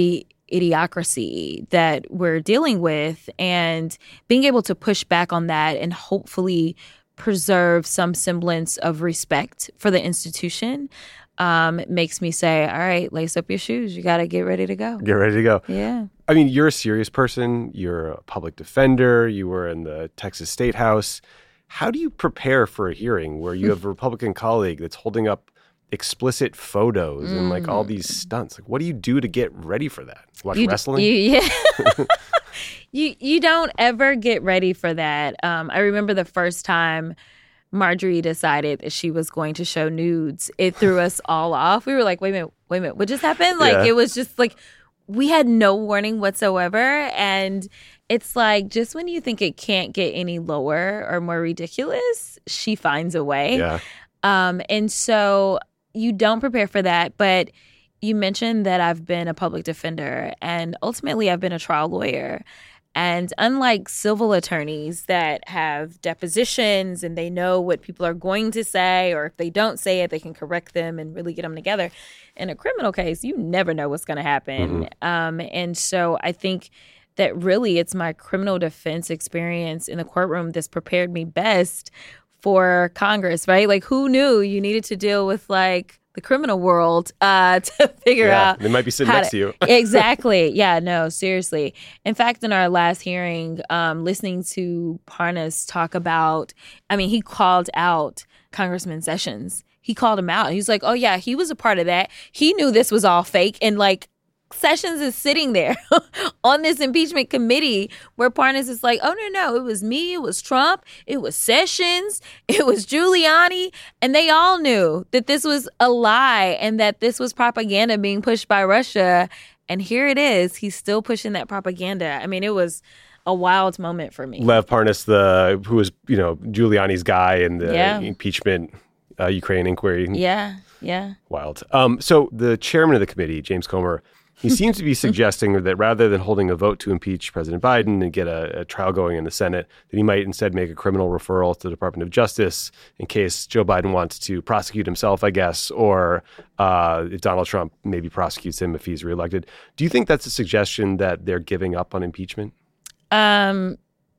idiocracy that we're dealing with, and being able to push back on that and hopefully preserve some semblance of respect for the institution makes me say, all right, lace up your shoes. You got to get ready to go. Get ready to go. Yeah. I mean, you're a serious person. You're a public defender. You were in the Texas State House. How do you prepare for a hearing where you have a Republican colleague that's holding up explicit photos and all these stunts? What do you do to get ready for that? Watch wrestling? You don't ever get ready for that. I remember the first time Marjorie decided that she was going to show nudes. It threw us all off. We were like, wait a minute, what just happened? It was just we had no warning whatsoever. And it's like, just when you think it can't get any lower or more ridiculous, she finds a way. Yeah. And so you don't prepare for that. But you mentioned that I've been a public defender, and ultimately I've been a trial lawyer. And unlike civil attorneys that have depositions and they know what people are going to say, or if they don't say it, they can correct them and really get them together. In a criminal case, you never know what's going to happen. And so I think that really it's my criminal defense experience in the courtroom that's prepared me best for Congress, right? Like, who knew you needed to deal with like the criminal world to figure out. They might be sitting next to you. Exactly. Yeah, no, seriously. In fact, in our last hearing, listening to Parnas talk about, he called out Congressman Sessions. He called him out. He was like, oh, yeah, he was a part of that. He knew this was all fake. And like, Sessions is sitting there on this impeachment committee where Parnas is like, oh, no, it was me, it was Trump, it was Sessions, it was Giuliani, and they all knew that this was a lie and that this was propaganda being pushed by Russia. And here it is. He's still pushing that propaganda. It was a wild moment for me. Lev Parnas, who was, Giuliani's guy in the impeachment Ukraine inquiry. Yeah. Wild. So the chairman of the committee, James Comer, he seems to be suggesting that rather than holding a vote to impeach President Biden and get a trial going in the Senate, that he might instead make a criminal referral to the Department of Justice in case Joe Biden wants to prosecute himself, I guess, or if Donald Trump maybe prosecutes him if he's reelected. Do you think that's a suggestion that they're giving up on impeachment? Yeah.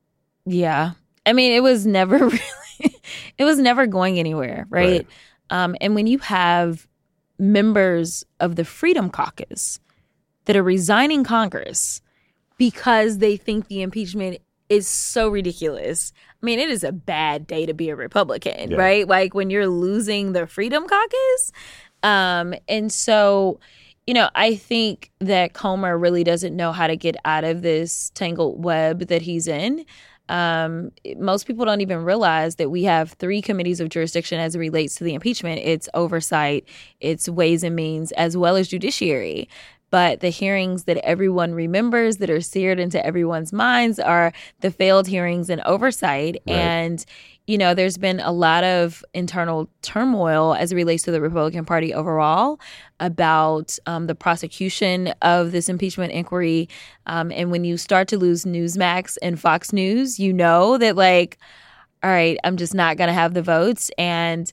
It was never really, it was never going anywhere, right? And when you have members of the Freedom Caucus that are resigning Congress because they think the impeachment is so ridiculous. It is a bad day to be a Republican, right? Like when you're losing the Freedom Caucus. And so, I think that Comer really doesn't know how to get out of this tangled web that he's in. Most people don't even realize that we have 3 committees of jurisdiction as it relates to the impeachment. It's oversight, it's ways and means, as well as judiciary. But the hearings that everyone remembers that are seared into everyone's minds are the failed hearings and oversight. Right. And, there's been a lot of internal turmoil as it relates to the Republican Party overall about the prosecution of this impeachment inquiry. And when you start to lose Newsmax and Fox News, that like, all right, I'm just not going to have the votes. And,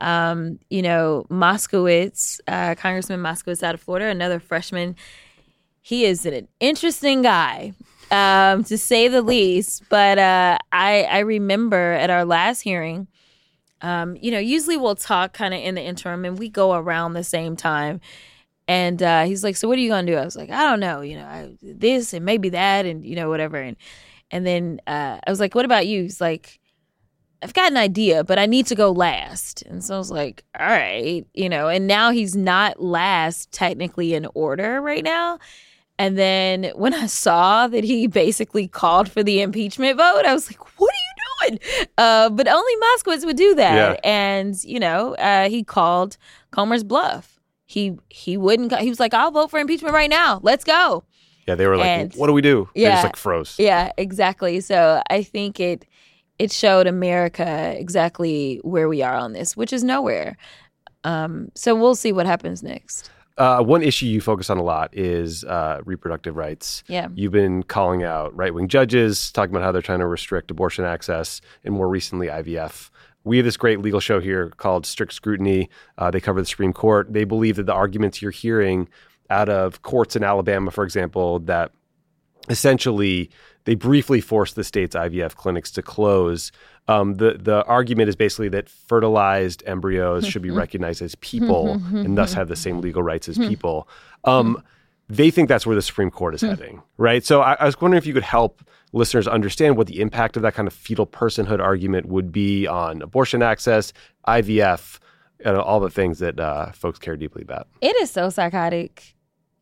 Moskowitz, Congressman Moskowitz out of Florida, another freshman, he is an interesting guy, to say the least. But I remember at our last hearing, usually we'll talk kind of in the interim and we go around the same time. And he's like, so what are you going to do? I was like, I don't know, this and maybe that and, whatever. And then I was like, what about you? He's like, I've got an idea, but I need to go last. And so I was like, all right, and now he's not last technically in order right now. And then when I saw that he basically called for the impeachment vote, I was like, what are you doing? But only Moskowitz would do that. Yeah. And, he called Comer's bluff. He wouldn't, he was like, I'll vote for impeachment right now. Let's go. Yeah, they were like, what do we do? Yeah, they just like froze. Yeah, exactly. So I think it showed America exactly where we are on this, which is nowhere. So we'll see what happens next. One issue you focus on a lot is reproductive rights. Yeah. You've been calling out right-wing judges, talking about how they're trying to restrict abortion access, and more recently IVF. We have this great legal show here called Strict Scrutiny. They cover the Supreme Court. They believe that the arguments you're hearing out of courts in Alabama, for example, that essentially they briefly forced the state's IVF clinics to close. The argument is basically that fertilized embryos should be recognized as people and thus have the same legal rights as people. They think that's where the Supreme Court is heading, right? So I was wondering if you could help listeners understand what the impact of that kind of fetal personhood argument would be on abortion access, IVF, and all the things that folks care deeply about. It is so psychotic.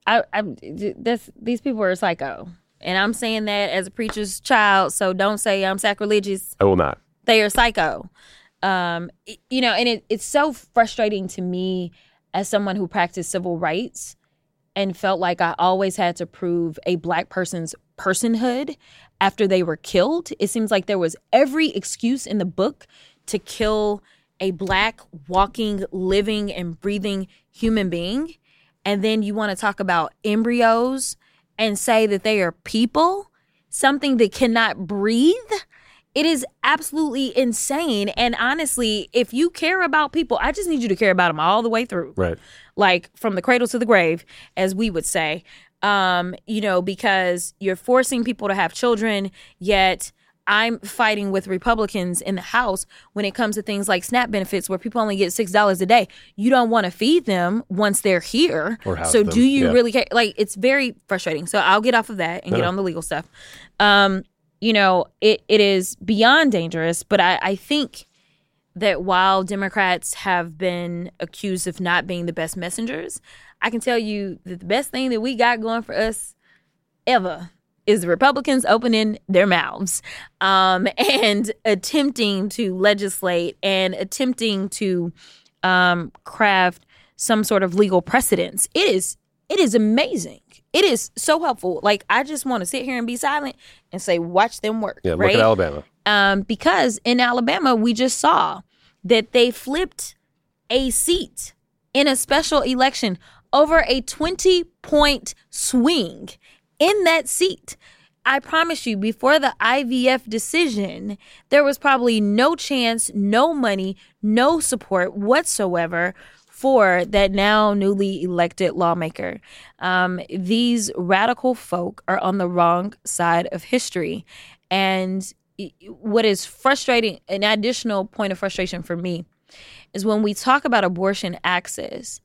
These people are psycho. And I'm saying that as a preacher's child, so don't say I'm sacrilegious. I will not. They are psycho. And it's so frustrating to me as someone who practiced civil rights and felt like I always had to prove a Black person's personhood after they were killed. It seems like there was every excuse in the book to kill a Black walking, living, and breathing human being. And then you want to talk about embryos and say that they are people, something that cannot breathe. It is absolutely insane. And honestly, if you care about people, I just need you to care about them all the way through. Right. Like from the cradle to the grave, as we would say, because you're forcing people to have children, yet I'm fighting with Republicans in the House when it comes to things like SNAP benefits where people only get $6 a day. You don't want to feed them once they're here. Or house so them. do you Yeah. really care? Like, it's very frustrating. So I'll get off of that and get on the legal stuff. It is beyond dangerous, but I think that while Democrats have been accused of not being the best messengers, I can tell you that the best thing that we got going for us ever is the Republicans opening their mouths and attempting to legislate and attempting to craft some sort of legal precedence. It is amazing. It is so helpful. Like, I just want to sit here and be silent and say, watch them work. Yeah, right? look at Alabama. Because in Alabama, we just saw that they flipped a seat in a special election over a 20-point swing in that seat. I promise you, before the IVF decision, there was probably no chance, no money, no support whatsoever for that now newly elected lawmaker. These radical folk are on the wrong side of history. And what is frustrating, an additional point of frustration for me, is when we talk about abortion access,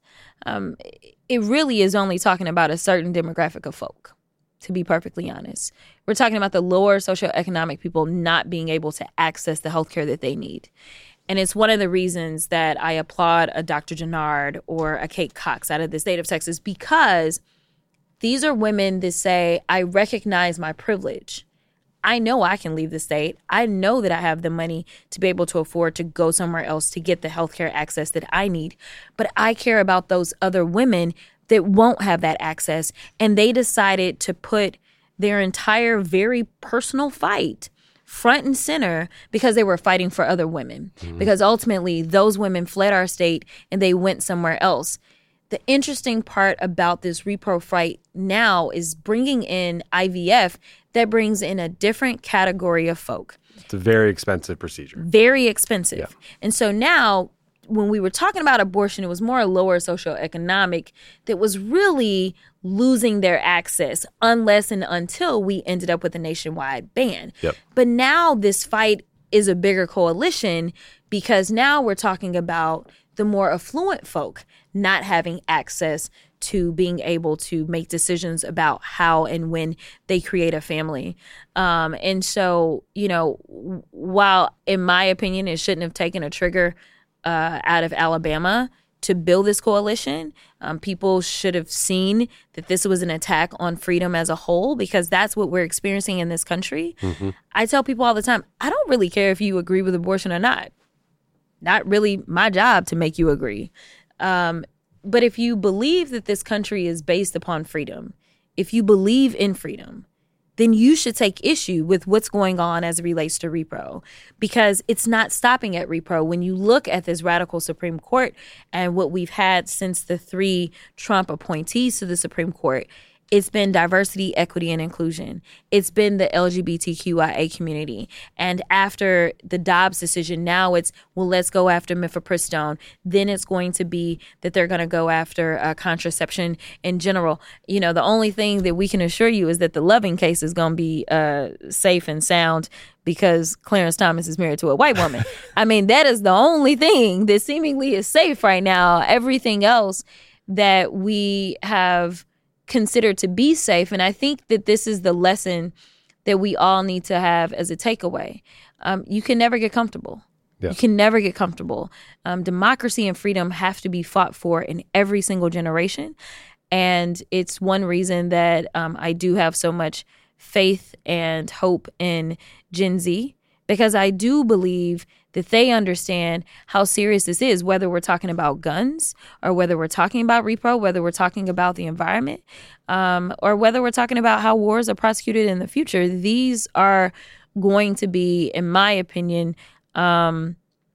it really is only talking about a certain demographic of folk, to be perfectly honest. We're talking about the lower socioeconomic people not being able to access the healthcare that they need. And it's one of the reasons that I applaud a Dr. Gennard or a Kate Cox out of the state of Texas, because these are women that say, I recognize my privilege. I know I can leave the state. I know that I have the money to be able to afford to go somewhere else to get the healthcare access that I need. But I care about those other women that won't have that access. And they decided to put their entire very personal fight front and center because they were fighting for other women. Mm-hmm. Because ultimately, those women fled our state and they went somewhere else. The interesting part about this repro fight now is bringing in IVF that brings in a different category of folk. It's a very expensive procedure. Very expensive. Yeah. And so now, when we were talking about abortion, it was more lower socioeconomic that was really losing their access unless and until we ended up with a nationwide ban. Yep. But now this fight is a bigger coalition because now we're talking about the more affluent folk not having access to being able to make decisions about how and when they create a family. And so, while in my opinion, it shouldn't have taken a trigger out of Alabama to build this coalition, people should have seen that this was an attack on freedom as a whole, because that's what we're experiencing in this country. Mm-hmm. I tell people all the time, I don't really care if you agree with abortion or not. Not really my job to make you agree. But if you believe that this country is based upon freedom, if you believe in freedom, then you should take issue with what's going on as it relates to repro, because it's not stopping at repro. When you look at this radical Supreme Court and what we've had since the 3 Trump appointees to the Supreme Court, it's been diversity, equity, and inclusion. It's been the LGBTQIA community. And after the Dobbs decision, now it's, well, let's go after mifepristone. Then it's going to be that they're going to go after contraception in general. The only thing that we can assure you is that the Loving case is going to be safe and sound because Clarence Thomas is married to a white woman. I mean, that is the only thing that seemingly is safe right now. Everything else that we have considered to be safe. And I think that this is the lesson that we all need to have as a takeaway. You can never get comfortable. Yeah. You can never get comfortable. Democracy and freedom have to be fought for in every single generation. And it's one reason that I do have so much faith and hope in Gen Z, because I do believe that they understand how serious this is, whether we're talking about guns or whether we're talking about repo, whether we're talking about the environment, or whether we're talking about how wars are prosecuted in the future. These are going to be, in my opinion, I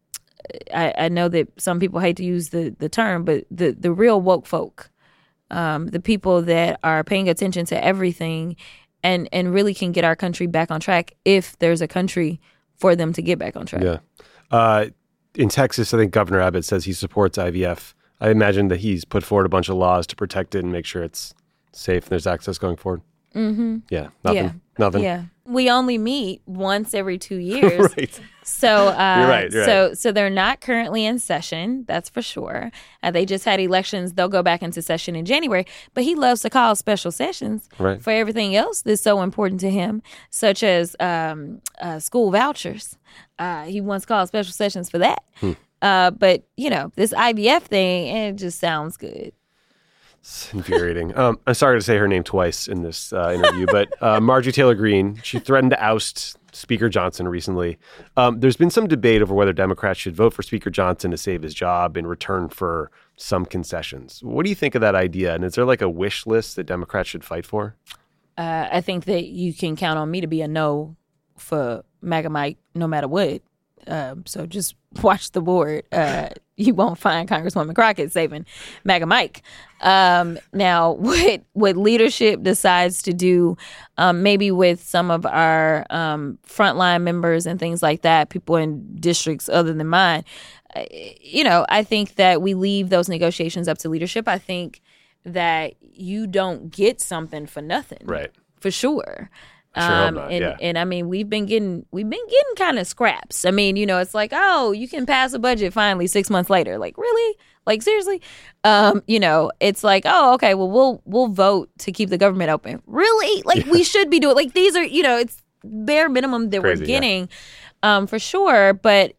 know that some people hate to use the term, but the real woke folk, the people that are paying attention to everything and really can get our country back on track if there's a country for them to get back on track. Yeah. In Texas, I think Governor Abbott says he supports IVF. I imagine that he's put forward a bunch of laws to protect it and make sure it's safe and there's access going forward. Mm-hmm. Yeah. Nothing. Yeah. We only meet once every 2 years. Right. So, You're right. So they're not currently in session. That's for sure. They just had elections. They'll go back into session in January. But he loves to call special sessions for everything else that's so important to him, such as school vouchers. He once called special sessions for that. But, this IVF thing, it just sounds good. It's infuriating. I'm sorry to say her name twice in this interview, but Marjorie Taylor Greene, she threatened to oust Speaker Johnson recently. There's been some debate over whether Democrats should vote for Speaker Johnson to save his job in return for some concessions. What do you think of that idea? And is there like a wish list that Democrats should fight for? I think that you can count on me to be a no for MAGA Mike no matter what. So just watch the board. You won't find Congresswoman Crockett saving MAGA Mike. Now, what leadership decides to do, maybe with some of our frontline members and things like that, people in districts other than mine, I think that we leave those negotiations up to leadership. I think that you don't get something for nothing. Right. For sure. And I mean, we've been getting kind of scraps. I mean, it's like, oh, you can pass a budget finally 6 months later. Like, really? Like, seriously? It's like, oh, okay, well, we'll vote to keep the government open. Really? Like, we should be doing, like, these are, it's bare minimum that we're getting, for sure. But,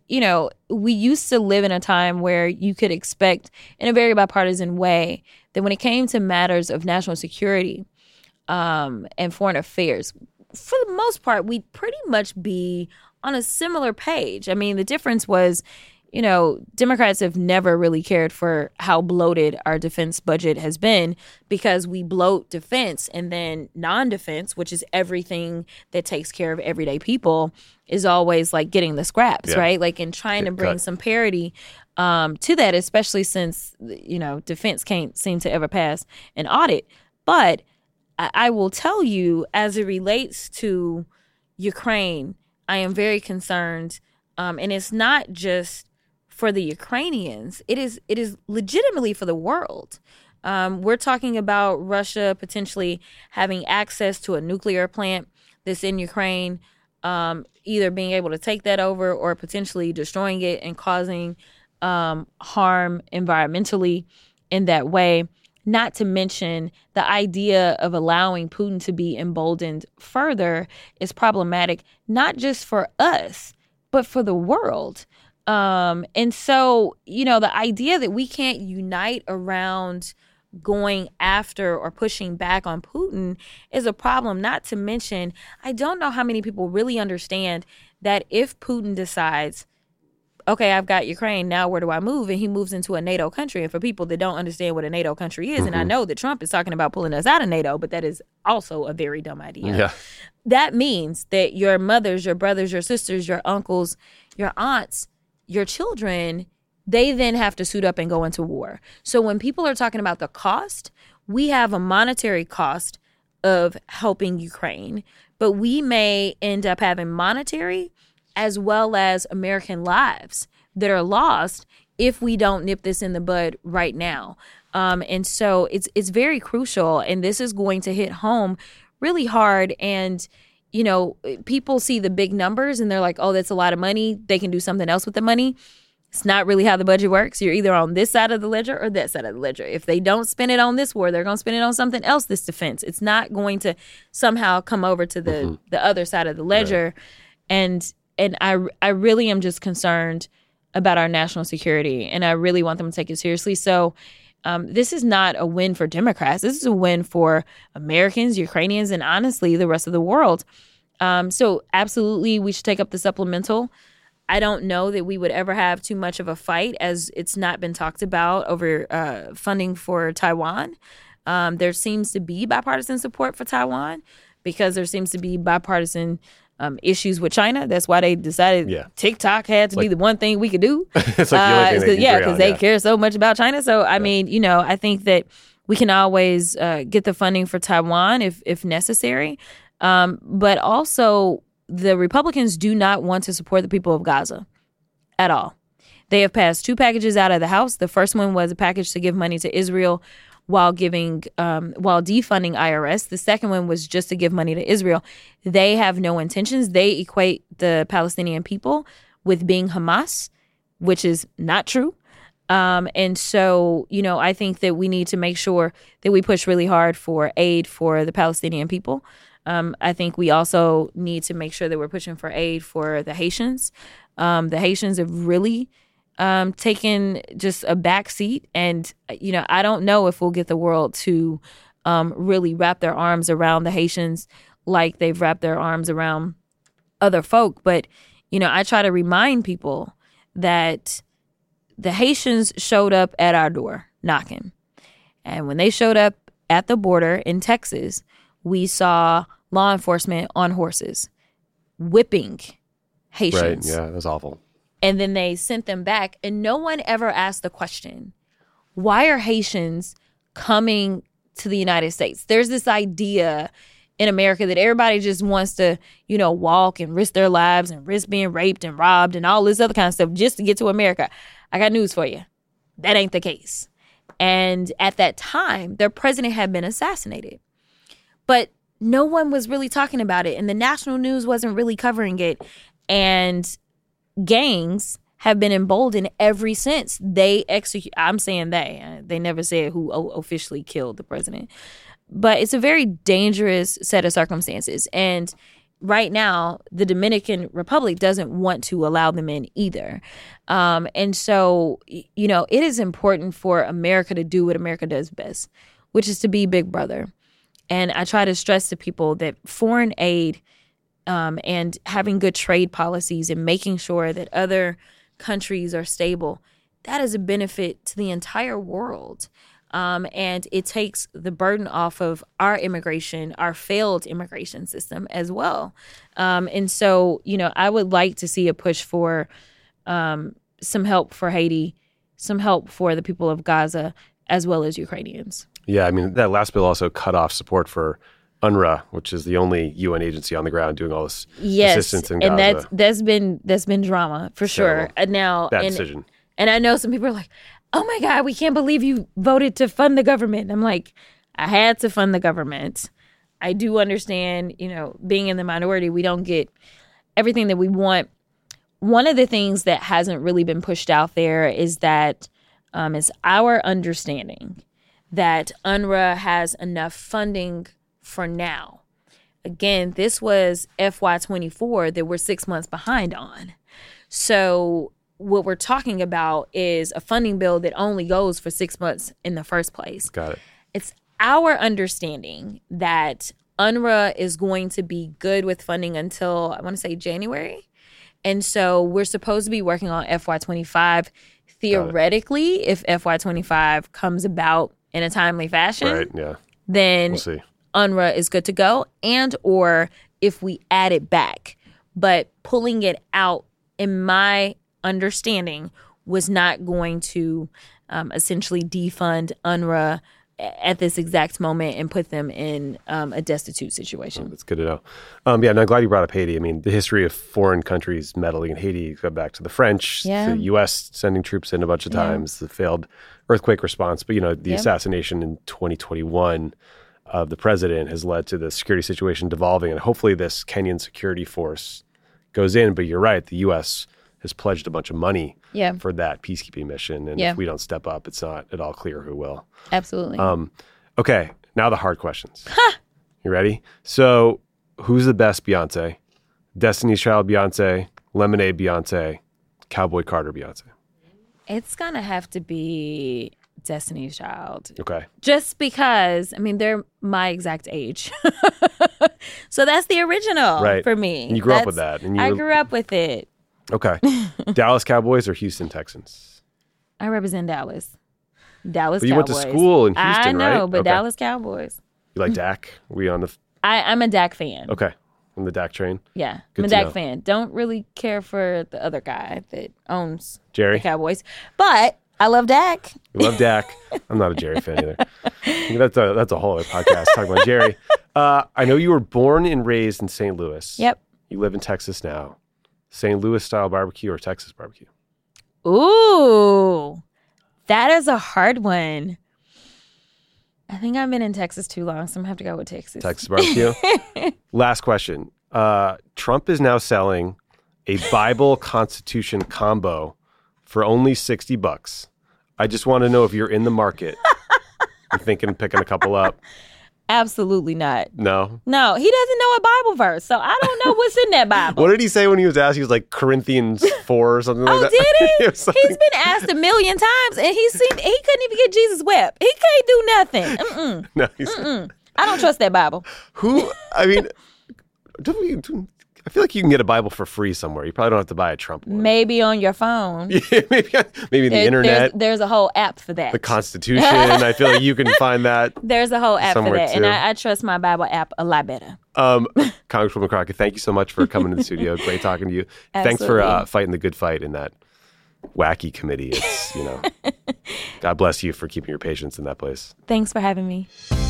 we used to live in a time where you could expect in a very bipartisan way that when it came to matters of national security, and foreign affairs, for the most part, we'd pretty much be on a similar page. I mean, the difference was, Democrats have never really cared for how bloated our defense budget has been because we bloat defense and then non-defense, which is everything that takes care of everyday people, is always like getting the scraps, right? Like, and trying to bring some parity to that, especially since, defense can't seem to ever pass an audit. But I will tell you, as it relates to Ukraine, I am very concerned, and it's not just for the Ukrainians. It is legitimately for the world. We're talking about Russia potentially having access to a nuclear plant that's in Ukraine, either being able to take that over or potentially destroying it and causing harm environmentally in that way. Not to mention the idea of allowing Putin to be emboldened further is problematic, not just for us, but for the world. And so, the idea that we can't unite around going after or pushing back on Putin is a problem. Not to mention, I don't know how many people really understand that if Putin decides, okay, I've got Ukraine, now where do I move? And he moves into a NATO country. And for people that don't understand what a NATO country is, and I know that Trump is talking about pulling us out of NATO, but that is also a very dumb idea. Yeah. That means that your mothers, your brothers, your sisters, your uncles, your aunts, your children, they then have to suit up and go into war. So when people are talking about the cost, we have a monetary cost of helping Ukraine, but we may end up having monetary as well as American lives that are lost if we don't nip this in the bud right now. And so it's very crucial, and this is going to hit home really hard. And, people see the big numbers and they're like, oh, that's a lot of money. They can do something else with the money. It's not really how the budget works. You're either on this side of the ledger or that side of the ledger. If they don't spend it on this war, they're going to spend it on something else, this defense. It's not going to somehow come over to the other side of the ledger. Right. And I really am just concerned about our national security, and I really want them to take it seriously. So this is not a win for Democrats. This is a win for Americans, Ukrainians, and honestly, the rest of the world. So absolutely, we should take up the supplemental. I don't know that we would ever have too much of a fight, as it's not been talked about over funding for Taiwan. There seems to be bipartisan support for Taiwan because there seems to be bipartisan issues with China. That's why they decided TikTok had to be the one thing we could do. It's like the only thing because they care so much about China. So, I mean, you know, I think that we can always get the funding for Taiwan if necessary. But also, the Republicans do not want to support the people of Gaza at all. They have passed 2 packages out of the House. The first one was a package to give money to Israel while defunding IRS. The second one was just to give money to Israel. They have no intentions. They equate the Palestinian people with being Hamas, which is not true. And so, you know, I think that we need to make sure that we push really hard for aid for the Palestinian people. I think we also need to make sure that we're pushing for aid for the Haitians. The Haitians have really taken just a back seat. And, you know, I don't know if we'll get the world to really wrap their arms around the Haitians like they've wrapped their arms around other folk. But, you know, I try to remind people that the Haitians showed up at our door knocking. And when they showed up at the border in Texas, we saw law enforcement on horses whipping Haitians. Right. Yeah, that's awful. And then they sent them back. And no one ever asked the question, why are Haitians coming to the United States? There's this idea in America that everybody just wants to, you know, walk and risk their lives and risk being raped and robbed and all this other kind of stuff just to get to America. I got news for you. That ain't the case. And at that time, their president had been assassinated. But no one was really talking about it, and the national news wasn't really covering it. And gangs have been emboldened ever since. They execute. I'm saying they never said who officially killed the president. But it's a very dangerous set of circumstances. And right now, the Dominican Republic doesn't want to allow them in either. And so, you know, it is important for America to do what America does best, which is to be big brother. And I try to stress to people that foreign aid and having good trade policies and making sure that other countries are stable, that is a benefit to the entire world. And it takes the burden off of our immigration, our failed immigration system as well. And so, you know, I would like to see a push for some help for Haiti, some help for the people of Gaza, as well as Ukrainians. Yeah, I mean, that last bill also cut off support for UNRWA, which is the only UN agency on the ground doing all this assistance in Gaza. And that's been drama for sure. Now, bad decision. And I know some people are like, oh my God, we can't believe you voted to fund the government. I'm like, I had to fund the government. I do understand, you know, being in the minority, we don't get everything that we want. One of the things that hasn't really been pushed out there is that it's our understanding that UNRWA has enough funding for now. Again, this was FY24 that we're 6 months behind on. So what we're talking about is a funding bill that only goes for 6 months in the first place. Got it. It's our understanding that UNRWA is going to be good with funding until, I want to say, January. And so we're supposed to be working on FY25. Theoretically, if FY25 comes about in a timely fashion, then we'll see. UNRWA is good to go, and or if we add it back. But pulling it out, in my understanding, was not going to essentially defund UNRWA at this exact moment and put them in a destitute situation. That's good to know. Yeah, and I'm glad you brought up Haiti. I mean, the history of foreign countries meddling in Haiti goes back to the French, the U.S. sending troops in a bunch of times, the failed earthquake response. But, you know, the assassination in 2021 of the president has led to the security situation devolving. And hopefully this Kenyan security force goes in. But you're right, the U.S. has pledged a bunch of money for that peacekeeping mission. And if we don't step up, it's not at all clear who will. Absolutely. Okay, now the hard questions. You ready? So who's the best Beyonce? Destiny's Child Beyonce, Lemonade Beyonce, Cowboy Carter Beyonce? It's going to have to be Destiny's Child. Okay. Just because, I mean, they're my exact age. So that's the original for me. And you grew up with that. And I grew up with it. Okay. Dallas Cowboys or Houston Texans? I represent Dallas. Dallas but you Cowboys. went to school in Houston, I know, right? but Okay. Dallas Cowboys. You like Dak? Were you on the... I'm a Dak fan. Okay. On the Dak train? Yeah. Good I'm a to Dak know. fan. Don't really care for the other guy that owns Jerry? the Cowboys. But I love Dak. You love Dak. I'm not a Jerry fan either. That's a whole other podcast talking about Jerry. I know you were born and raised in St. Louis. Yep. You live in Texas now. St. Louis style barbecue or Texas barbecue? Ooh, that is a hard one. I think I've been in Texas too long, so I'm going to have to go with Texas. Texas barbecue. Last question. Trump is now selling a Bible Constitution combo for only $60. I just want to know if you're in the market. I'm thinking of picking a couple up. Absolutely not. No? No, he doesn't know a Bible verse, so I don't know what's in that Bible. What did he say when he was asked? He was like Corinthians 4 or something like that. Did he? It was something- He's been asked a million times, and he couldn't even get Jesus wept. He can't do nothing. Mm-mm. No, Mm-mm. I don't trust that Bible. I mean, I feel like you can get a Bible for free somewhere. You probably don't have to buy a Trump one. Maybe on your phone. Yeah, maybe the internet. There's a whole app for that. The Constitution. I feel like you can find that. There's a whole app for somewhere that, and too. I trust my Bible app a lot better. Congresswoman Crockett, thank you so much for coming to the studio. Great talking to you. Thanks for Absolutely. fighting the good fight in that wacky committee. It's, God bless you for keeping your patience in that place. Thanks for having me.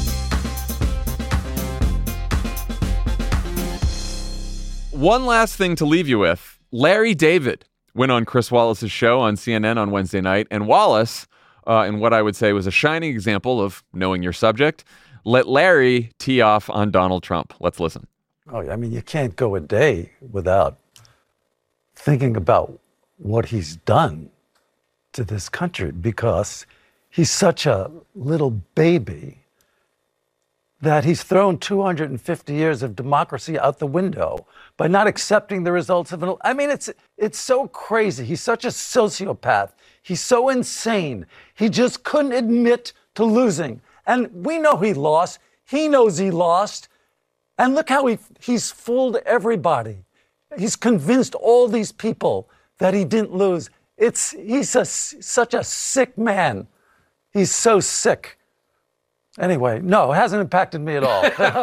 One last thing to leave you with. Larry David went on Chris Wallace's show on CNN on Wednesday night, and Wallace, in what I would say was a shining example of knowing your subject, let Larry tee off on Donald Trump. Let's listen. Oh, I mean, you can't go a day without thinking about what he's done to this country because he's such a little baby that he's thrown 250 years of democracy out the window by not accepting the results of an... I mean, it's so crazy. He's such a sociopath. He's so insane. He just couldn't admit to losing. And we know he lost. He knows he lost. And look how he's fooled everybody. He's convinced all these people that he didn't lose. He's such a sick man. He's so sick. Anyway, no, it hasn't impacted me at all.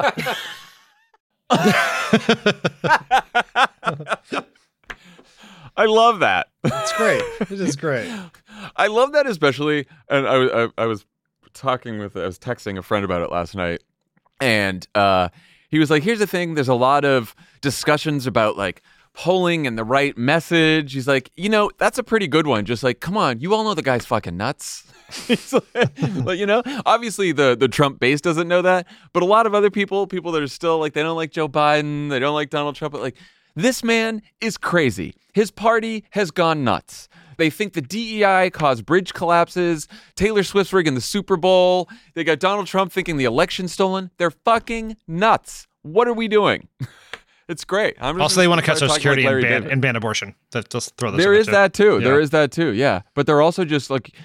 I love that. It's great. It is great. I love that especially. And I was texting a friend about it last night, and he was like, here's the thing. There's a lot of discussions about like polling and the right message. He's like, that's a pretty good one. Just like, come on, you all know the guy's fucking nuts. He's like, obviously the Trump base doesn't know that, but a lot of other people that are still like, they don't like Joe Biden, they don't like Donald Trump, but like, this man is crazy. His party has gone nuts. They think the DEI caused bridge collapses, Taylor Swift's rigging the Super Bowl. They got Donald Trump thinking the election's stolen. They're fucking nuts. What are we doing? It's great. Also, they want to cut social security like and ban abortion. Just throw this. There is that too. Yeah. There is that too. Yeah, but they're also just like,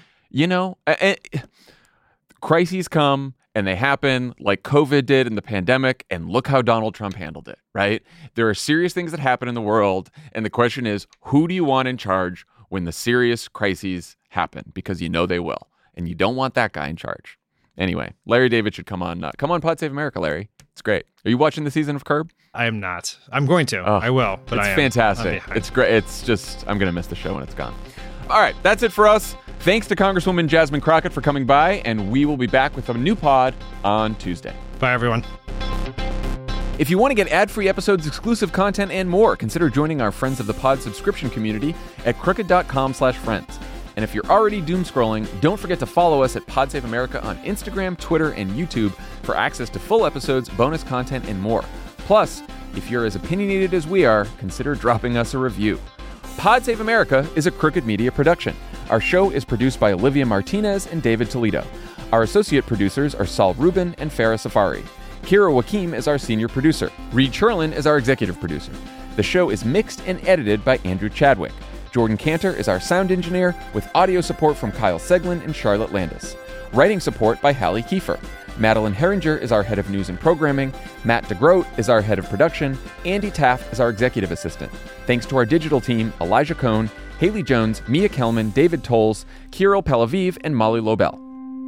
crises come and they happen like COVID did in the pandemic, and look how Donald Trump handled it. Right? There are serious things that happen in the world, and the question is, who do you want in charge when the serious crises happen? Because you know they will, and you don't want that guy in charge. Anyway, Larry David should come on Pod Save America, Larry. It's great. Are you watching the season of Curb? I am not. I'm going to. I will. But it's I am. fantastic. It's great. It's just, I'm going to miss the show when it's gone. All right, that's it for us. Thanks to Congresswoman Jasmine Crockett for coming by, and we will be back with a new pod on Tuesday. Bye, everyone. If you want to get ad-free episodes, exclusive content, and more, consider joining our Friends of the Pod subscription community at crooked.com/friends. And if you're already doom scrolling, don't forget to follow us at Pod Save America on Instagram, Twitter, and YouTube for access to full episodes, bonus content, and more. Plus, if you're as opinionated as we are, consider dropping us a review. Pod Save America is a Crooked Media production. Our show is produced by Olivia Martinez and David Toledo. Our associate producers are Saul Rubin and Farah Safari. Kira Wakim is our senior producer. Reed Cherlin is our executive producer. The show is mixed and edited by Andrew Chadwick. Jordan Cantor is our sound engineer, with audio support from Kyle Seglin and Charlotte Landis. Writing support by Hallie Kiefer. Madeline Herringer is our head of news and programming. Matt DeGroat is our head of production. Andy Taft is our executive assistant. Thanks to our digital team, Elijah Cohn, Haley Jones, Mia Kelman, David Tolles, Kirill Pelaviv, and Molly Lobel.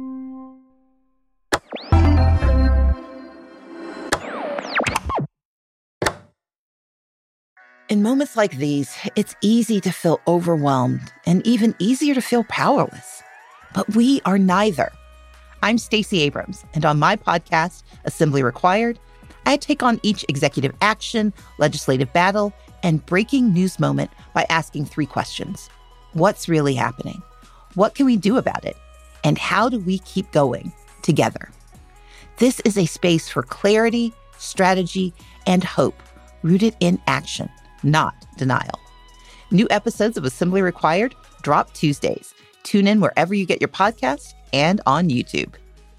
In moments like these, it's easy to feel overwhelmed and even easier to feel powerless. But we are neither. I'm Stacey Abrams, and on my podcast, Assembly Required, I take on each executive action, legislative battle, and breaking news moment by asking 3 questions. What's really happening? What can we do about it? And how do we keep going together? This is a space for clarity, strategy, and hope, rooted in action, not denial. New episodes of Assembly Required drop Tuesdays. Tune in wherever you get your podcasts and on YouTube.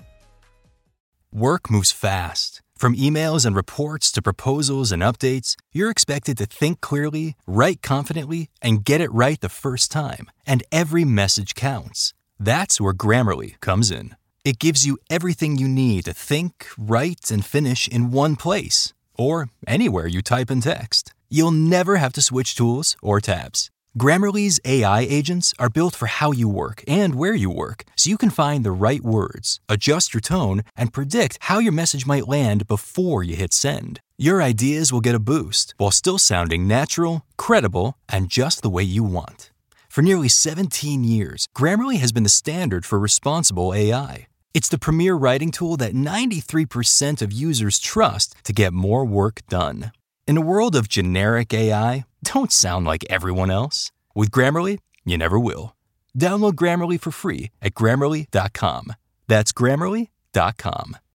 Work moves fast. From emails and reports to proposals and updates, you're expected to think clearly, write confidently, and get it right the first time. And every message counts. That's where Grammarly comes in. It gives you everything you need to think, write, and finish in one place, or anywhere you type and text. You'll never have to switch tools or tabs. Grammarly's AI agents are built for how you work and where you work, so you can find the right words, adjust your tone, and predict how your message might land before you hit send. Your ideas will get a boost while still sounding natural, credible, and just the way you want. For nearly 17 years, Grammarly has been the standard for responsible AI. It's the premier writing tool that 93% of users trust to get more work done. In a world of generic AI, don't sound like everyone else. With Grammarly, you never will. Download Grammarly for free at Grammarly.com. That's Grammarly.com.